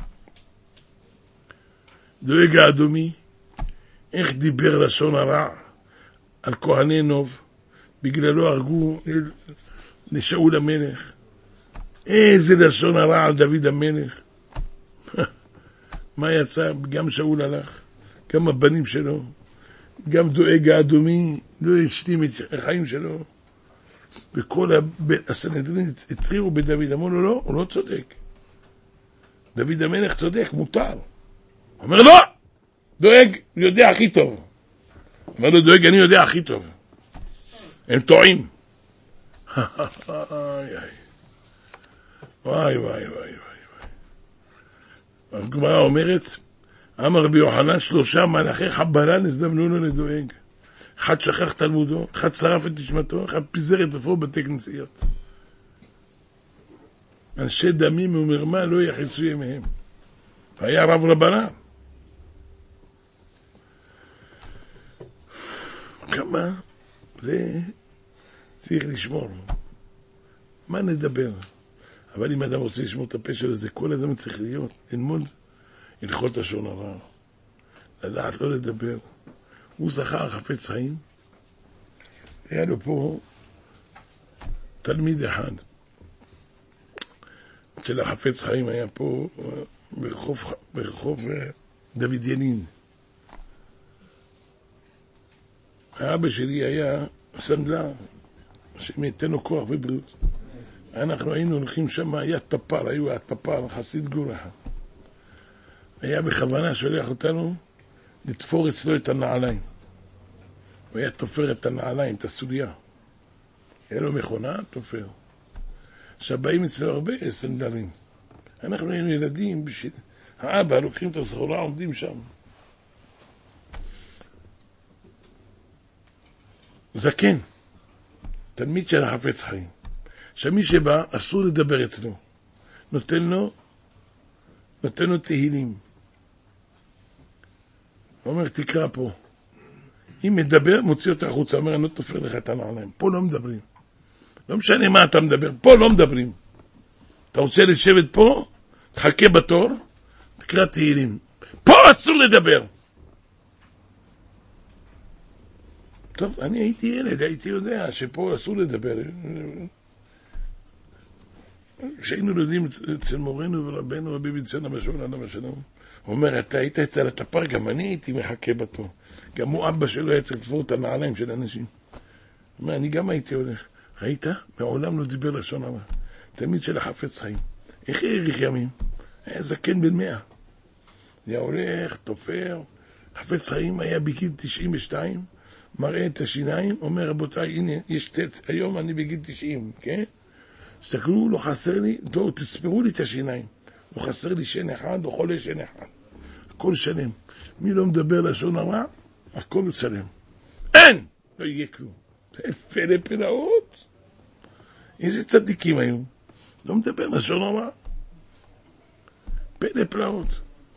דואג האדומי, איך דיבר לשון הרע על כהני נוב, בגללו הרגו לשאול המלך. איזה לשון הרע על דוד המלך. מה יצא? גם שאול הלך, גם הבנים שלו, גם דואג האדומי לא השלים את החיים שלו. וכל הסנהדרין התריעו בדוד, אמרו לו לא, הוא לא צודק. דוד המלך צודק, מותר. אומר לא, דואג, הוא יודע הכי טוב. אומר לו דואג, אני יודע הכי טוב. הם טועים. וואי וואי וואי וואי. הגמרא אומרת, אמר רבי יוחנן, שלושה מלאכי חבלה נזדמנו לו לדואג. אחד שכח תלמודו, אחד שרף את נשמתו, אחד פיזר את עפרו בתי כנסיות. אנשי דמים ומרמה לא יחצו ימיהם. היה רב רבנן. כמה זה צריך לשמור. מה נדבר? אבל אם אדם רוצה לשמור את הפה שלו, זה כל הזמן צריך להיות, ללמוד הלכות לשון הרע. לדעת לא לדבר. הוא זכר חפץ חיים. היה לו פה תלמיד אחד של החפץ חיים, היה פה ברחוב, ברחוב דוד ינין. האבא שלי היה סנדלר, שמייתנו כוח ובריאות. אנחנו היינו הולכים שם, היה טפר, היו הטפר, חסיד גור אחד. היה בכוונה שולח אותנו לתפור אצלו את הנעליים. הוא היה תופר את הנעליים, את הסוליה. היה לו מכונה, תופר. עכשיו באים אצלו הרבה סנדלים. אנחנו היינו ילדים, בשביל... האבא לוקחים את הסחורה, עומדים שם. זקן, תלמיד של החפץ חיים. שמי שבא, אסור לדבר אצלו. נותן לו, נותן לו תהילים. הוא אומר, תקרא פה. אם מדבר, מוציא אותה החוצה. אומר, אני לא תופר לך את הנעליים. פה לא מדברים. לא משנה מה אתה מדבר, פה לא מדברים. אתה רוצה לשבת פה, תחכה בתור, תקרא תהילים. פה אסור לדבר. טוב, אני הייתי ילד, הייתי יודע שפה אסור לדבר. כשהיינו לומדים אצל מורנו ורבנו רבי בן-ציון המשול עליו השלום, הוא אומר, אתה היית אצל הטפר, גם אני הייתי מחכה בתור. גם הוא אבא שלו היה צריך לתפור את הנעליים של אנשים. הוא אומר, אני גם הייתי הולך. ראית? מעולם לא דיבר לשון הרע. תלמיד של החפץ חיים. איך האריך ימים? היה זקן בן מאה. היה הולך, תופר. חפץ חיים היה בגיל תשעים ושתיים, מראה את השיניים, אומר, רבותיי, הנה, יש תת, היום אני בגיל תשעים, כן? סתכלו, לא חסר לי, דור, תספרו לי את השיניים. לא חסר לי שן אחד, או חולה שן אחד. הכל שלם. מי לא מדבר לשון הרע? הכל הוא שלם. אין! לא יהיה כלום. זה פלא פלאות. איזה צדיקים היו. לא מדבר לשון הרע. פלא פלאות.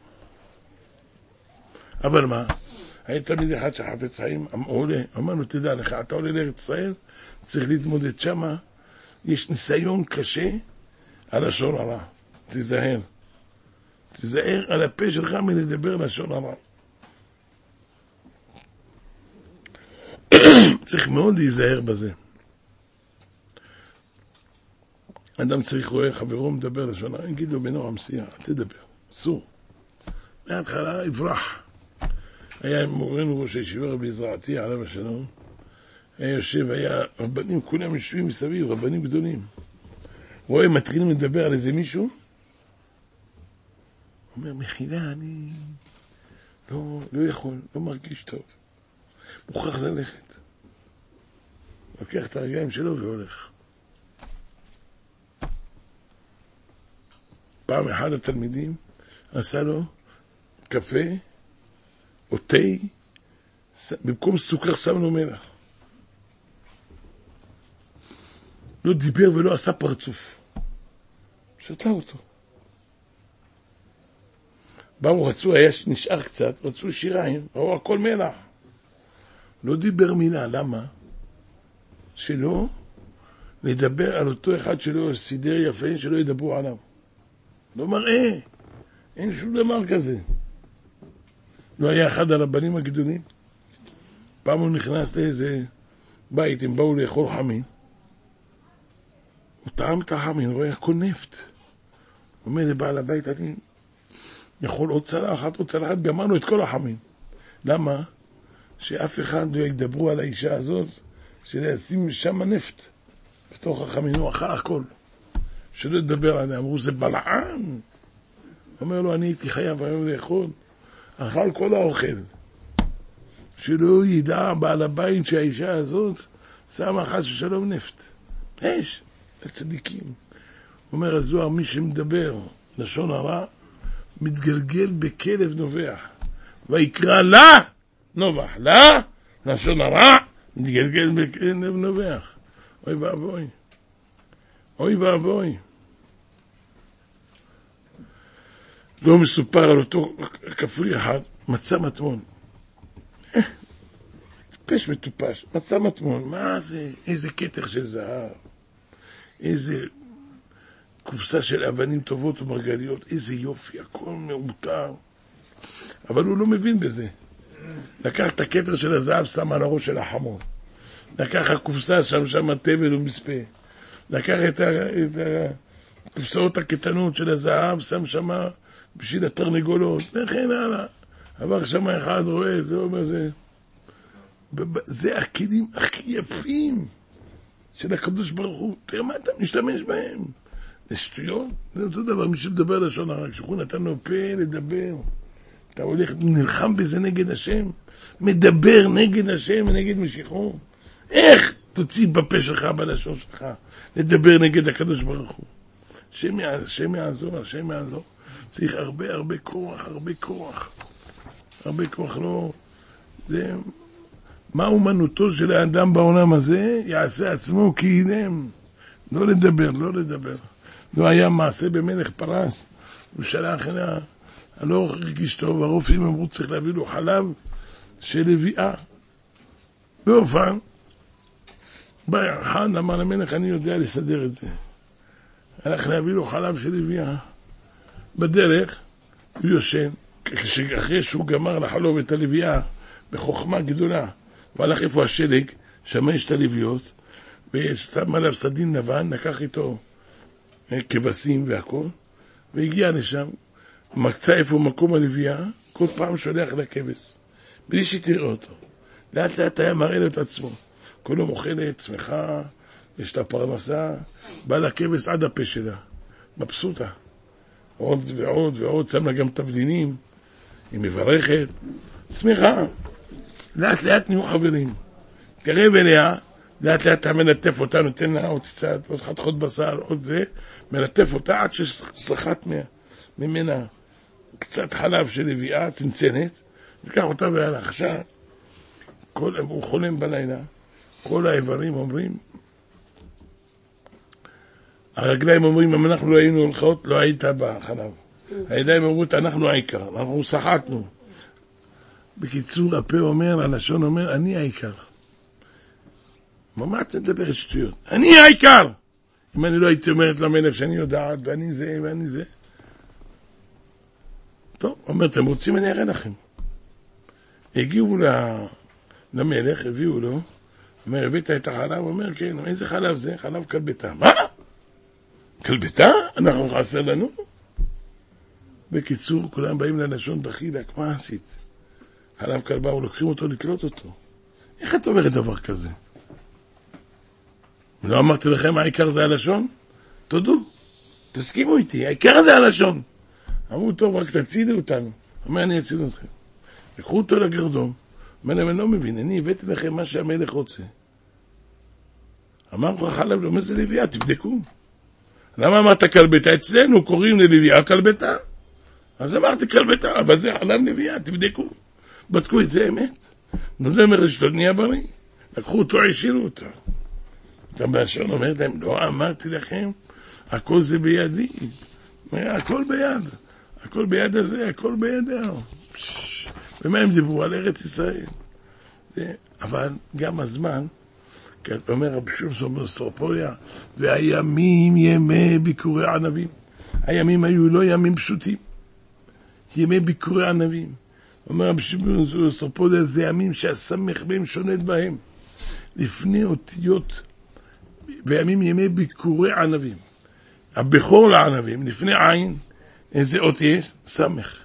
אבל מה? היה תמיד אחד שחפץ חיים, עולה, אמרנו, תדע לך, אתה עולה לארץ ישראל, צריך להתמודד שמה, יש ניסיון קשה על לשון הרע. תיזהר. תיזהר על הפה שלך מלדבר לשון הרע. צריך מאוד להיזהר בזה. אדם צריך רואה חברו מדבר לשון הרע, יגיד לו בנועם שיח, תדבר, אסור. מההתחלה יברח. היה מורנו ראש הישיבה רבי זרעתי עליו השלום, היה יושב, היה רבנים, כולם יושבים מסביב, רבנים גדולים. רואה, מתחילים לדבר על איזה מישהו, הוא אומר, מחילה, אני לא, לא יכול, לא מרגיש טוב. מוכרח ללכת. לוקח את הרגליים שלו והולך. פעם אחד התלמידים עשה לו קפה או תה, במקום סוכר שם לו מלח. לא דיבר ולא עשה פרצוף. שתה אותו. באו רצו, היה נשאר קצת, רצו שיריים, ראו הכל מלח. לא דיבר מילה, למה? שלא לדבר על אותו אחד שלא סידר יפה, שלא ידברו עליו. לא מראה, אין שום דבר כזה. לא היה אחד הרבנים הגדולים, פעם הוא נכנס לאיזה בית, הם באו לאכול חמין, הוא טעם את החמין, הוא רואה הכל נפט. הוא אומר לבעל הבית, אני יכול עוד צלחת, עוד צלחת, גמרנו את כל החמין. למה? שאף אחד לא ידברו על האישה הזאת, שלשים שם נפט בתוך החמין, הוא אכל הכל. שלא ידבר עליה, אמרו, זה בלען. אומר לו, אני הייתי חייב היום לאכול, אכל כל האוכל. שלא ידע בעל הבית שהאישה הזאת שמה חס ושלום נפט. יש, הצדיקים. אומר הזוהר, מי שמדבר לשון הרע, מתגלגל בכלב נובח. ויקרא לה, נובח. לה, לשון הרע, מתגלגל בכלב נובח. אוי ואבוי. אוי ואבוי. לא מסופר על אותו כפרי אחד, מצא מטמון. טיפש מטופש, מצא מטמון. מה זה? איזה קטר של זהב. איזה קופסה של אבנים טובות ומרגליות. איזה יופי, הכל מאותר. אבל הוא לא מבין בזה. לקח את הקטר של הזהב, שם על הראש של החמור. לקח הקופסה, שם שם תבל ומספה. לקח את הקופסאות הקטנות של הזהב, שם שם בשביל התרנגולות, וכן הלאה. עבר שם אחד רואה, זה אומר זה. זה הכלים הכי יפים של הקדוש ברוך הוא. תראה מה אתה משתמש בהם. זה שטויות. זה אותו דבר, מי שמדבר לשון הרע, כשהוא נתן לו פה לדבר. אתה הולך, נלחם בזה נגד השם. מדבר נגד השם ונגד משיחו. איך תוציא בפה שלך, בלשון שלך, לדבר נגד הקדוש ברוך הוא? השם יעזור, השם יעזור. צריך הרבה הרבה כוח, הרבה כוח. הרבה כוח לא... זה... מה אומנותו של האדם בעולם הזה? יעשה עצמו כי אינם. לא לדבר, לא לדבר. לא היה מעשה במלך פרס. הוא שלח אליה, הלא הרגיש טוב, הרופאים אמרו צריך להביא לו חלב של לביאה. באופן, בא אחד אמר למלך, אני יודע לסדר את זה. הלך להביא לו חלב של לביאה. בדרך הוא יושן, אחרי שהוא גמר לחלוב את הלביאה בחוכמה גדולה, והלך איפה השלג, שם יש את הלוויות, ושם עליו סדין לבן, לקח איתו כבשים והכל, והגיע לשם, מקצה איפה מקום הלוויה, כל פעם שולח לכבש, בלי שתראה אותו. לאט לאט היה מראה לו את עצמו. כל יום אוכלת, צמחה, יש לה פרנסה, בא לכבש עד הפה שלה, מבסוטה. עוד ועוד ועוד, שם לה גם תבלינים, היא מברכת, צמחה. לאט לאט נהיו חברים. תקרב אליה, לאט לאט אתה מלטף אותה, נותן לה עוד קצת, עוד חתכות בשר, עוד זה, מלטף אותה עד שסחט ממנה קצת חלב של לביאה, צנצנת, לקח אותה והלך. עכשיו, כל, הוא חולם בלילה, כל האיברים אומרים, הרגליים אומרים, אם אנחנו לא היינו הולכות, לא היית בחלב. הידיים אומרות, אנחנו העיקר, אנחנו שחטנו. בקיצור, הפה אומר, הלשון אומר, אני העיקר. מה את מדברת שטויות? אני העיקר! אם אני לא הייתי אומרת למלך שאני יודעת, ואני זה, ואני זה. טוב, אומר, אתם רוצים, אני אראה לכם. הגיעו למלך, הביאו לו, אומר, הבאת את החלב? הוא אומר, כן, איזה חלב זה? חלב כלבתה. מה? כלבתה? אנחנו חסר לנו? בקיצור, כולם באים ללשון דחילק, מה עשית? חלב כלבה, הוא לוקחים אותו לתלות אותו. איך את אומרת דבר כזה? לא אמרתי לכם, העיקר זה הלשון? תודו, תסכימו איתי, העיקר זה הלשון. אמרו, טוב, רק תצילו אותנו. אומר, אני אציל אתכם. לקחו אותו לגרדום. אומר להם, אני לא מבין, אני הבאתי לכם מה שהמלך רוצה. אמר לך חלב, לא אומר, זה לביאה, תבדקו. למה אמרת כלבתה? אצלנו קוראים ללוויה כלבתה. אז אמרתי כלבתה, אבל זה חלב נביאה, תבדקו. בדקו את זה אמת. נודה מרשתות נהיה בריא. לקחו אותו, עשירו אותו. אתה באשר אומר להם, לא אמרתי לכם, הכל זה בידי. הכל ביד. הכל ביד הזה, הכל בידיו. ומה הם דיברו? על ארץ ישראל. זה, אבל גם הזמן, כי אתה אומר רבי שמשון באוסטרופוליה, והימים ימי ביקורי ענבים. הימים היו לא ימים פשוטים. ימי ביקורי ענבים. אומר רבי שמשון באוסטרופוליה, זה ימים שהסמך בהם שונד בהם. לפני אותיות, בימים ימי ביקורי ענבים. הבכור לענבים, לפני עין, איזה אות יש? סמך.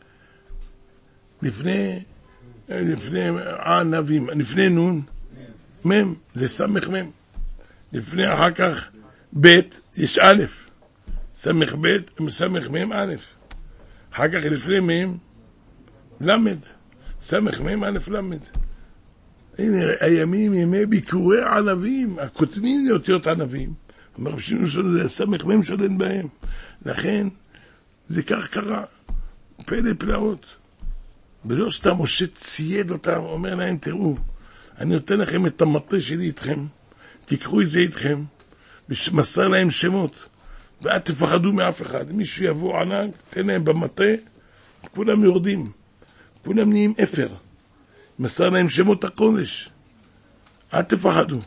לפני, לפני ענבים, לפני נון, מם, זה סמך מם. לפני אחר כך בית, יש א', סמך בית, סמך מם א'. אחר כך לפני מם, למד, סמך מם א' למד. הנה, הימים ימי ביקורי ענבים, הכותמים לאותיות ענבים. אומר שינוי שלו, זה סמך מם שולן בהם. לכן, זה כך קרה, פלא פלאות. ולא סתם משה צייד אותם, אומר להם, תראו, אני נותן לכם את המטה שלי איתכם, תיקחו את זה איתכם, ומסר להם שמות, ואל תפחדו מאף אחד. מישהו יבוא ענק, תן להם במטה, כולם יורדים, כולם נהיים אפר. מסר להם שמות הקודש, אל תפחדו.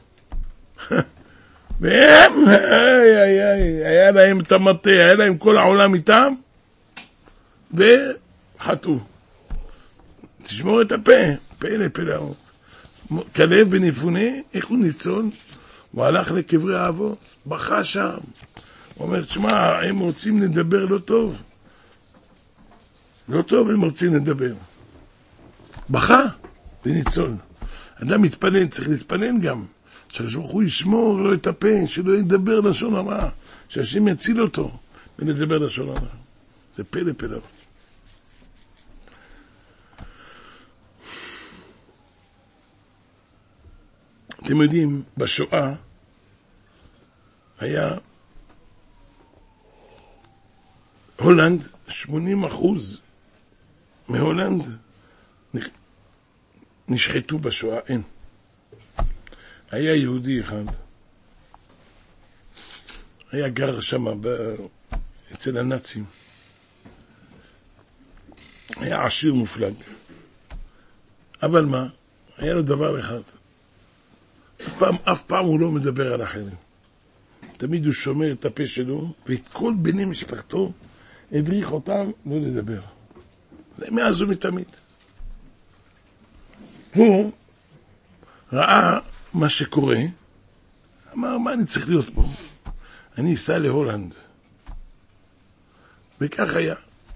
והם, איי, איי, איי, היה להם את המטה, היה להם כל העולם איתם, וחטאו. תשמור את הפה, פלא פלאות. כלב בן יפונה, איך הוא ניצול? הוא הלך לקברי האבות, בכה שם. הוא אומר, תשמע, הם רוצים לדבר לא טוב. לא טוב הם רוצים לדבר. בכה וניצול. אדם מתפנן, צריך להתפנן גם. שהשבחו ישמור לו את הפה, שלא ידבר לשון הרע. שהשם יציל אותו ולדבר לשון הרע. זה פלא פלאות. אתם יודעים, בשואה היה הולנד, שמונים אחוז מהולנד נשחטו בשואה, אין. היה יהודי אחד, היה גר שם ב... אצל הנאצים, היה עשיר מופלג, אבל מה? היה לו דבר אחד, אף פעם, אף פעם הוא לא מדבר על אחרים. תמיד הוא שומר את הפה שלו, ואת כל בני משפחתו הדריך אותם לא לדבר. זה מאז ומתמיד. הוא ראה מה שקורה, אמר, מה אני צריך להיות פה? אני אסע להולנד. וכך היה.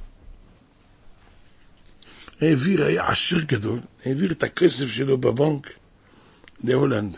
העביר, היה עשיר גדול, העביר את הכסף שלו בבנק להולנד.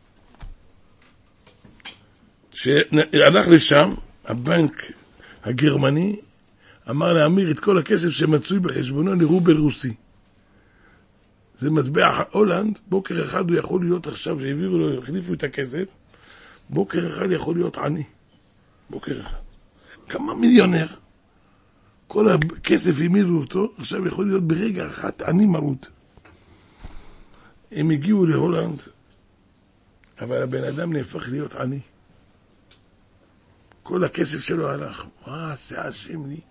שהלך לשם, הבנק הגרמני אמר להמיר את כל הכסף שמצוי בחשבונו לרובל רוסי. זה מטבע הולנד, בוקר אחד הוא יכול להיות עכשיו, שהעבירו לו, החליפו את הכסף, בוקר אחד יכול להיות עני. בוקר אחד. כמה מיליונר. כל הכסף המירו אותו, עכשיו יכול להיות ברגע אחד עני מרות. הם הגיעו להולנד, אבל הבן אדם נהפך להיות עני. כל הכסף שלו הלך. מה זה השם לי?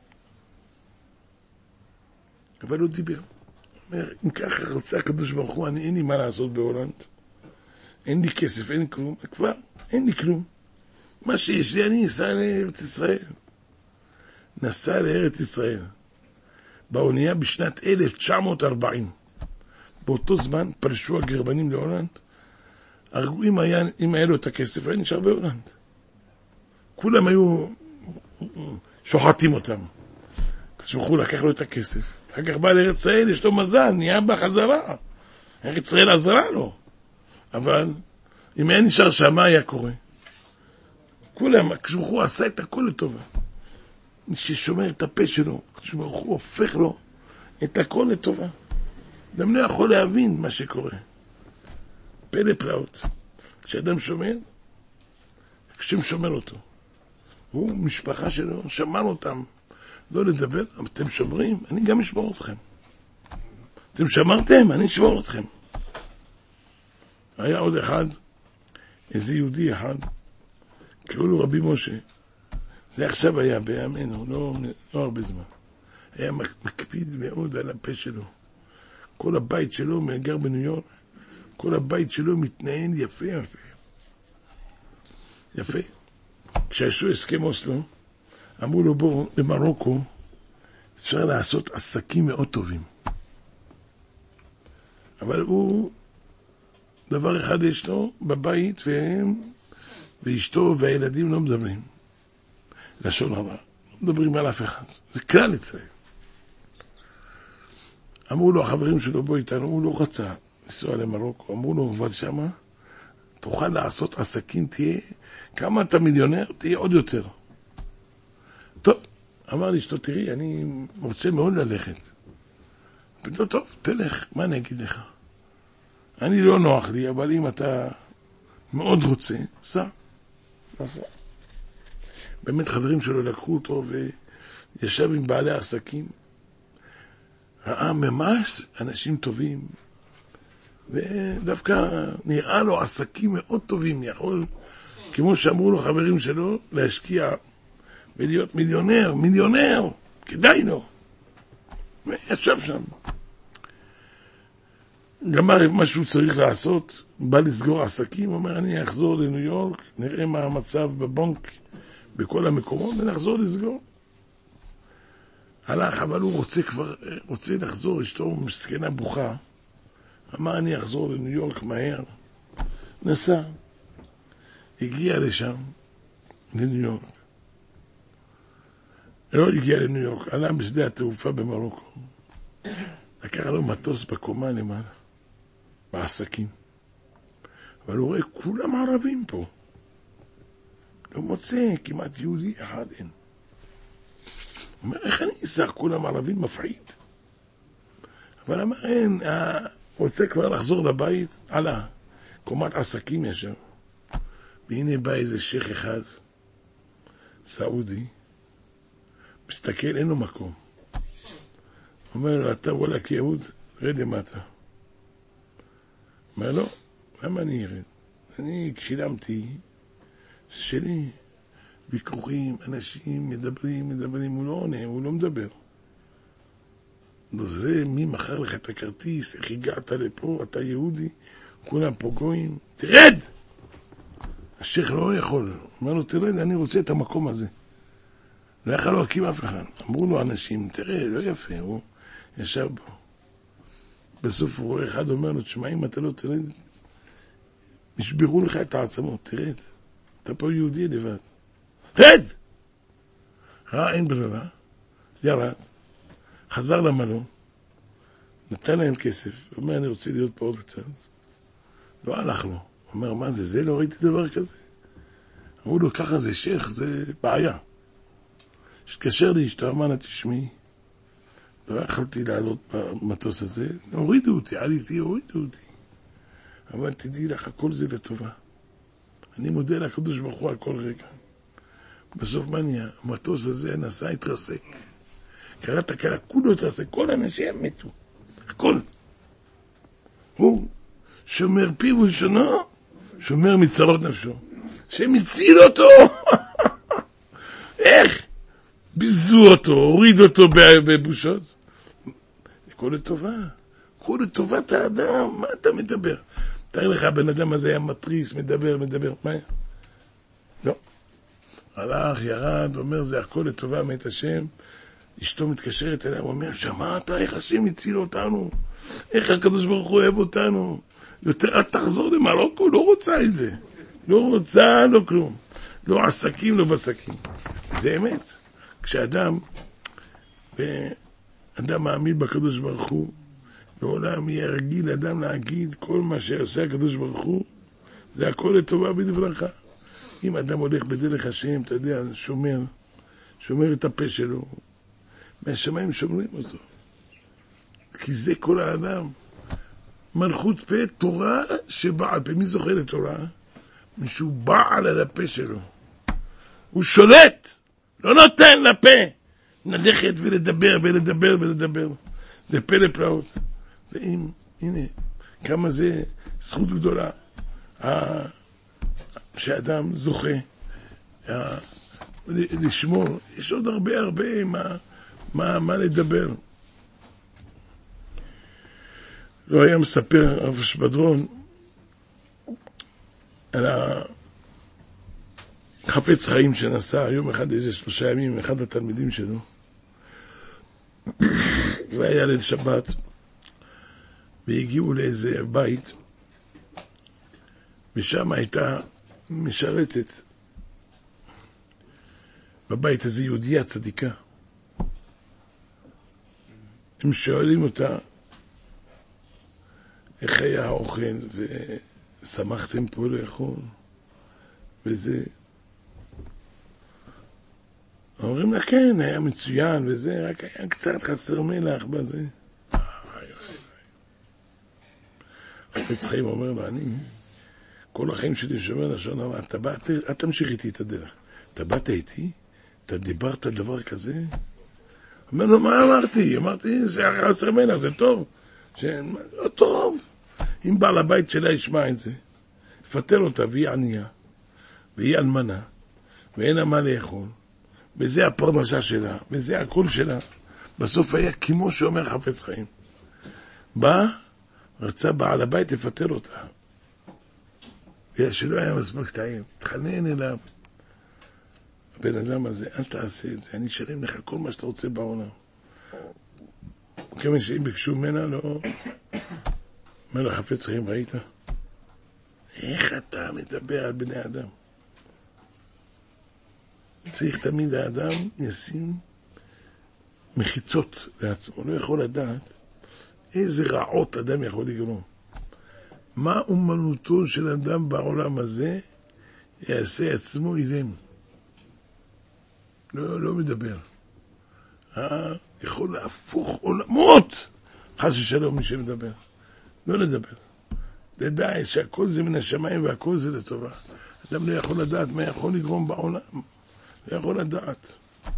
אבל הוא דיבר. אומר, אם ככה רוצה הקדוש ברוך הוא, אני אין לי מה לעשות בהולנד. אין לי כסף, אין לי כלום. כבר, אין לי כלום. מה שיש לי, אני נסע לארץ ישראל. נסע לארץ ישראל. באונייה בשנת אלף תשע מאות וארבעים. באותו זמן פרשו הגרמנים להולנד. הרגו, אם היה, אם היה לו את הכסף, היה נשאר בהולנד. כולם היו שוחטים אותם. כשהלכו לקח לו את הכסף. אחר כך בא לארץ ישראל, יש לו מזל, נהיה בחזרה. ארץ ישראל עזרה לו. אבל אם היה נשאר שם, מה היה קורה? כולם, כשהוא עשה את הכל לטובה. מי ששומר את הפה שלו, כשהוא הופך לו את הכל לטובה. אדם לא יכול להבין מה שקורה. פלא פלאות. כשאדם שומר, כשם שומר אותו. הוא משפחה שלו, שמענו אותם. לא לדבר, אבל אתם שומרים, אני גם אשמור אתכם. אתם שמרתם, אני אשמור אתכם. היה עוד אחד, איזה יהודי אחד, קראו לו רבי משה. זה עכשיו היה בימינו, לא, לא הרבה זמן. היה מקפיד מאוד על הפה שלו. כל הבית שלו, גר בניו יורק, כל הבית שלו מתנהל יפה יפה. יפה. כשעשו הסכם אוסלו, אמרו לו בוא, במרוקו, אפשר לעשות עסקים מאוד טובים. אבל הוא, דבר אחד יש לו, בבית, והם, ואשתו והילדים לא מדברים. לשון הרע. לא מדברים על אף אחד. זה כלל אצלם. אמרו לו, החברים שלו בוא איתנו, הוא לא רצה לנסוע למרוקו. אמרו לו, אבל שמה, תוכל לעשות עסקים, תהיה, כמה אתה מיליונר, תהיה עוד יותר. טוב, אמר לי, אשתו, תראי, אני רוצה מאוד ללכת. פתאום, טוב, תלך, מה אני אגיד לך? אני לא נוח לי, אבל אם אתה מאוד רוצה, סע. סע. באמת חברים שלו לקחו אותו וישב עם בעלי עסקים. ראה ממש אנשים טובים, ודווקא נראה לו עסקים מאוד טובים, יכול, כמו שאמרו לו חברים שלו, להשקיע ולהיות מיליונר, מיליונר, כדאי לו. וישב שם. גמר מה שהוא צריך לעשות, בא לסגור עסקים, הוא אומר, אני אחזור לניו יורק, נראה מה המצב בבנק, בכל המקומות, ונחזור לסגור. הלך, אבל הוא רוצה כבר, רוצה לחזור, אשתו מסכנה בוכה. אמר, אני אחזור לניו יורק מהר. נסע. הגיע לשם, לניו יורק. לא הגיע לניו יורק, עלה בשדה התעופה במרוקו. לקח לו מטוס בקומה למעלה, בעסקים. אבל הוא רואה, כולם ערבים פה. לא מוצא, כמעט יהודי אחד אין. הוא אומר, איך אני אסע? כולם ערבים מפחיד. אבל אמר, אין, רוצה כבר לחזור לבית, עלה, קומת עסקים ישב. והנה בא איזה שייך אחד, סעודי, מסתכל, אין לו מקום. אומר לו, אתה וואלק יהוד, רד למטה. אומר לו, למה אני ארד? אני שילמתי, שלי, ויכוחים, אנשים מדברים, מדברים, הוא לא עונה, הוא לא מדבר. לא זה, מי מכר לך את הכרטיס, איך הגעת לפה, אתה יהודי, כולם פה גויים, תרד! השייך לא יכול, אומר לו, תרד, אני רוצה את המקום הזה. לא יכול להקים אף אחד. אמרו לו אנשים, תרד, לא יפה, הוא ישב בו. בסוף הוא רואה אחד, אומר לו, תשמע, אם אתה לא תרד, נשברו לך את העצמות, תרד. אתה פה יהודי לבד. רד! ראה, אין ברירה, ירד, חזר למלון, נתן להם כסף, הוא אומר, אני רוצה להיות פה עוד קצת. לא הלך לו. הוא אומר, מה זה, זה לא ראיתי דבר כזה? אמרו לו, ככה זה שייך, זה בעיה. שתקשר לי, שתאמר לה, תשמעי, לא יכולתי לעלות במטוס הזה, הורידו אותי, עליתי, הורידו אותי. אבל תדעי לך, הכל זה לטובה. אני מודה לקדוש ברוך הוא על כל רגע. בסוף מה נהיה? המטוס הזה נסע, התרסק. קראת כאלה, כולו התרסק, כל אנשים מתו. הכל. הוא שומר פיו ולשונו, שומר מצרות נפשו. שמציל אותו. איך? ביזו אותו, הורידו אותו בבושות. הכל לטובה. הכל לטובת האדם. מה אתה מדבר? תאר לך, הבן אדם הזה היה מטריס, מדבר, מדבר. מה? לא. הלך, ירד, אומר, זה הכל לטובה מאת השם. אשתו מתקשרת אליו, אומר, שמעת איך השם הציל אותנו? איך הקדוש ברוך הוא אוהב אותנו? יותר את תחזור למרוקו, לא רוצה את זה. לא רוצה, לא כלום. לא עסקים, לא בסקים. זה אמת. כשאדם, אדם מאמין בקדוש ברוך הוא, לעולם יהיה רגיל אדם להגיד כל מה שעושה הקדוש ברוך הוא, זה הכל לטובה בדברך. אם אדם הולך בדרך השם, אתה יודע, שומר, שומר את הפה שלו, מהשמיים שומרים אותו. כי זה כל האדם. מלכות פה, תורה שבעל פה. מי זוכה לתורה? מישהו בעל על הפה שלו. הוא שולט, לא נותן לפה נלכת ולדבר ולדבר ולדבר. זה פלא פלאות. ואם, הנה, כמה זה זכות גדולה שאדם זוכה לשמור. יש עוד הרבה הרבה מה, מה, מה לדבר. לא היה מספר הרב שבדרון על החפץ חיים שנסע יום אחד איזה שלושה ימים עם אחד התלמידים שלו, והיה ליל שבת, והגיעו לאיזה בית, ושם הייתה משרתת בבית הזה יהודייה צדיקה. הם שואלים אותה איך היה האוכל, ושמחתם פה לאכול, וזה. אומרים לה, כן, היה מצוין, וזה, רק היה קצת חסר מלח בזה. חפץ חיים אומר לו, אני, כל החיים שלי שומר לשון הרע, אתה בא, אתה תמשיך איתי את הדרך. אתה באת איתי? אתה דיברת דבר כזה? אומר לו, מה אמרתי? אמרתי שהיה חסר מלח, זה טוב. לא טוב. אם בעל הבית שלה ישמע את זה, יפטר אותה, והיא ענייה, והיא אלמנה, ואין לה מה לאכול, וזה הפרנסה שלה, וזה הכל שלה. בסוף היה כמו שאומר חפץ חיים. בא, רצה בעל הבית לפטר אותה. בגלל שלא היה מספיק טעים, התחנן אליו. הבן אדם הזה, אל תעשה את זה, אני אשלם לך כל מה שאתה רוצה בעולם. כמה שאם ביקשו ממנה, לא... אומר לה חפץ חיים, ראית? איך אתה מדבר על בני אדם? צריך תמיד האדם ישים מחיצות לעצמו, לא יכול לדעת איזה רעות אדם יכול לגרום. מה אומנותו של אדם בעולם הזה יעשה עצמו אילם. לא, לא מדבר. אה, יכול להפוך עולמות. חס ושלום מי שמדבר. לא לדבר. לדעת שהכל זה מן השמיים והכל זה לטובה. אדם לא יכול לדעת מה יכול לגרום בעולם. לא יכול לדעת.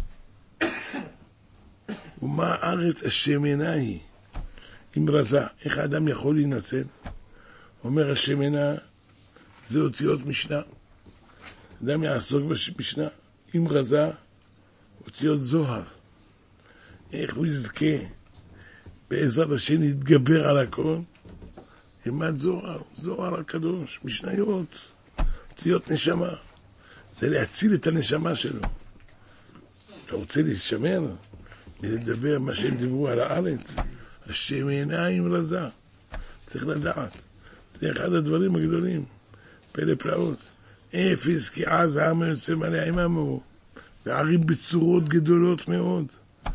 ומה הארץ השמנה היא? עם רזה. איך האדם יכול להינצל? אומר השמנה, זה אותיות משנה. אדם יעסוק במשנה. עם רזה, אותיות זוהר. איך הוא יזכה בעזרת השם להתגבר על הכל? ילמד זוהר, זוהר הקדוש, משניות, אותיות נשמה. זה להציל את הנשמה שלו. אתה רוצה להשמר ולדבר מה שהם דיברו על הארץ? השמנה עם רזה. צריך לדעת. זה אחד הדברים הגדולים. פלא פלאות. אפס כי עז העם יוצא מלא עממו. וערים בצורות גדולות מאוד.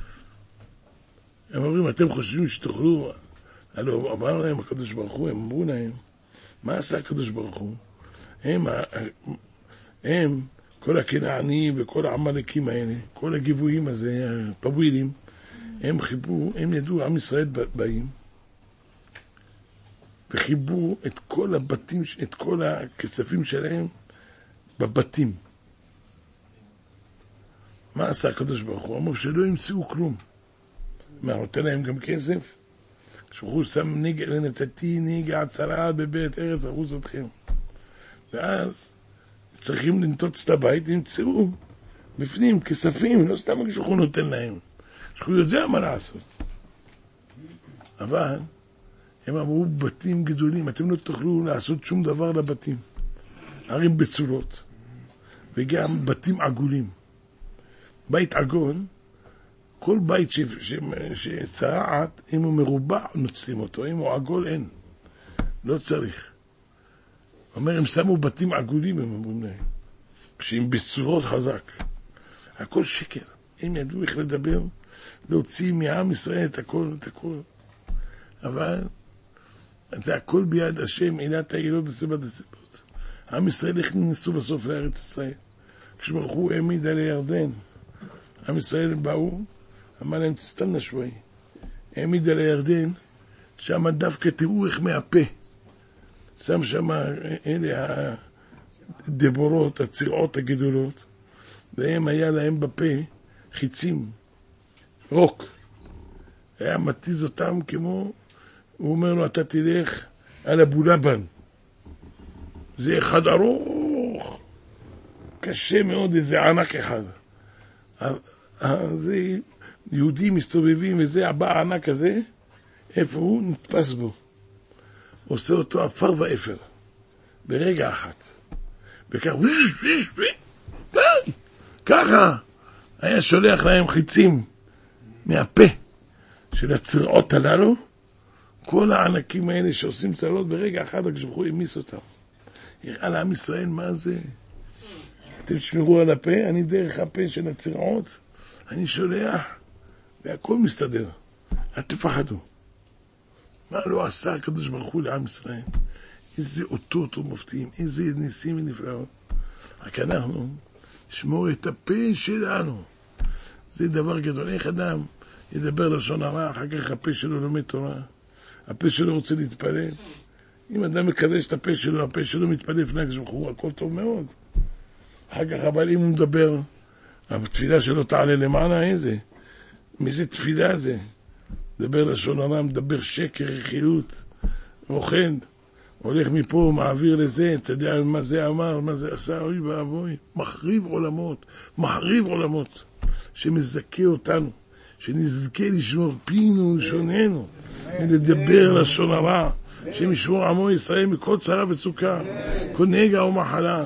הם אומרים, אתם חושבים שתוכלו... הלוא אמר להם הקדוש ברוך הוא, הם אמרו להם, מה עשה הקדוש ברוך הוא? הם, הם, כל הכנענים וכל העמלקים האלה, כל הגיבויים הזה, הטווילים, הם חיבו, הם ידעו, עם ישראל באים, וחיבו את כל הבתים, את כל הכספים שלהם בבתים. מה עשה הקדוש ברוך הוא? אמר שלא ימצאו כלום. מה, נותן להם גם כסף? כשהוא שם נגע, לנתתי נגע הצרה בבית ארץ אחוז אתכם. ואז צריכים לנטוץ את הבית, ימצאו בפנים כספים, לא סתם כשהוא נותן להם. כשהוא יודע מה לעשות. אבל הם אמרו בתים גדולים, אתם לא תוכלו לעשות שום דבר לבתים. ערים בצורות, וגם בתים עגולים. בית עגול, כל בית שצרעת, אם הוא מרובע, נוצלים אותו. אם הוא עגול, אין. לא צריך. אומר, הם שמו בתים עגולים, הם אומרים להם. שהם בצורות חזק. הכל שקר. הם ידעו איך לדבר, להוציא מעם ישראל את הכל, את הכל. אבל זה הכל ביד השם, עילת העילות הסיבת הסיבות. עם ישראל איך נסו בסוף לארץ ישראל. כשברוך הוא העמיד על הירדן, עם ישראל באו, אמר להם, סתם נשוי. העמיד על הירדן, שם דווקא תראו איך מהפה. שם שם אלה הדבורות, הצירעות הגדולות, והם היה להם בפה חיצים, רוק. היה מתיז אותם כמו, הוא אומר לו, אתה תלך על הבולבן. זה אחד ארוך, קשה מאוד, איזה ענק אחד. זה יהודים מסתובבים, וזה הבא הענק הזה, איפה הוא נתפס בו. עושה אותו אפר ואפר, ברגע אחת. וכך, ככה, היה שולח להם חיצים מהפה של הצרעות הללו, כל הענקים האלה שעושים צרות ברגע אחד, כשבחו ימיס אותם. יראה לעם ישראל מה זה. אתם תשמרו על הפה, אני דרך הפה של הצרעות, אני שולח, והכל מסתדר. אל תפחדו. מה לא עשה הקדוש ברוך הוא לעם ישראל? איזה אותות ומופתים, איזה ניסים ונפלאות. רק אנחנו נשמור את הפה שלנו. זה דבר גדול. איך אדם ידבר לשון הרע, אחר כך הפה שלו לומד תורה. הפה שלו רוצה להתפלל. אם אדם מקדש את הפה שלו, הפה שלו מתפלל לפני הקדוש ברוך הוא, הכל טוב מאוד. אחר כך, אבל אם הוא מדבר, התפילה שלו תעלה למעלה, איזה? מאיזה תפילה זה? מדבר לשון הרע, מדבר שקר, רכילות, רוכן, הולך מפה, מעביר לזה, אתה יודע מה זה אמר, מה זה עשה, אוי ואבוי, מחריב עולמות, מחריב עולמות, שמזכה אותנו, שנזכה לשמור פינו ולשוננו, ולדבר לשון הרע, שמשמור עמו ישראל מכל צרה וצוקה, כל נגע ומחלה.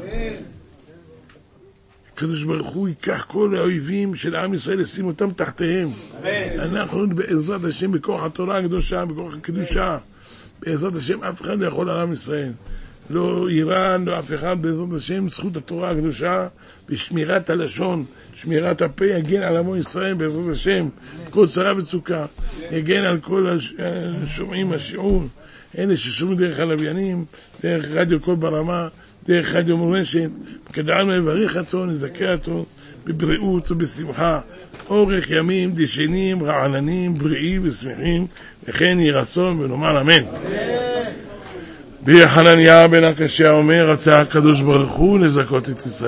הקדוש ברוך הוא ייקח כל האויבים של עם ישראל, לשים אותם תחתיהם. אנחנו בעזרת השם, בכוח התורה הקדושה, בכוח הקדושה, בעזרת השם אף אחד לא יכול על עם ישראל. לא איראן, לא אף אחד, בעזרת השם, זכות התורה הקדושה, בשמירת הלשון, שמירת הפה, יגן על עמו ישראל, בעזרת השם, כל צרה וצוקה, יגן על כל השומעים השיעור, אלה ששומעים דרך הלוויינים, דרך רדיו קול ברמה, דרך רדיו מורשת, כדאנו לברך אותו, נזכה אותו, בבריאות ובשמחה, אורך ימים, דשנים, רעננים, בריאים ושמחים, וכן יהי רצון ונאמר אמן. בי חנניה בן הקשיא אומר, רצה הקדוש ברוך הוא לזכות את ישראל.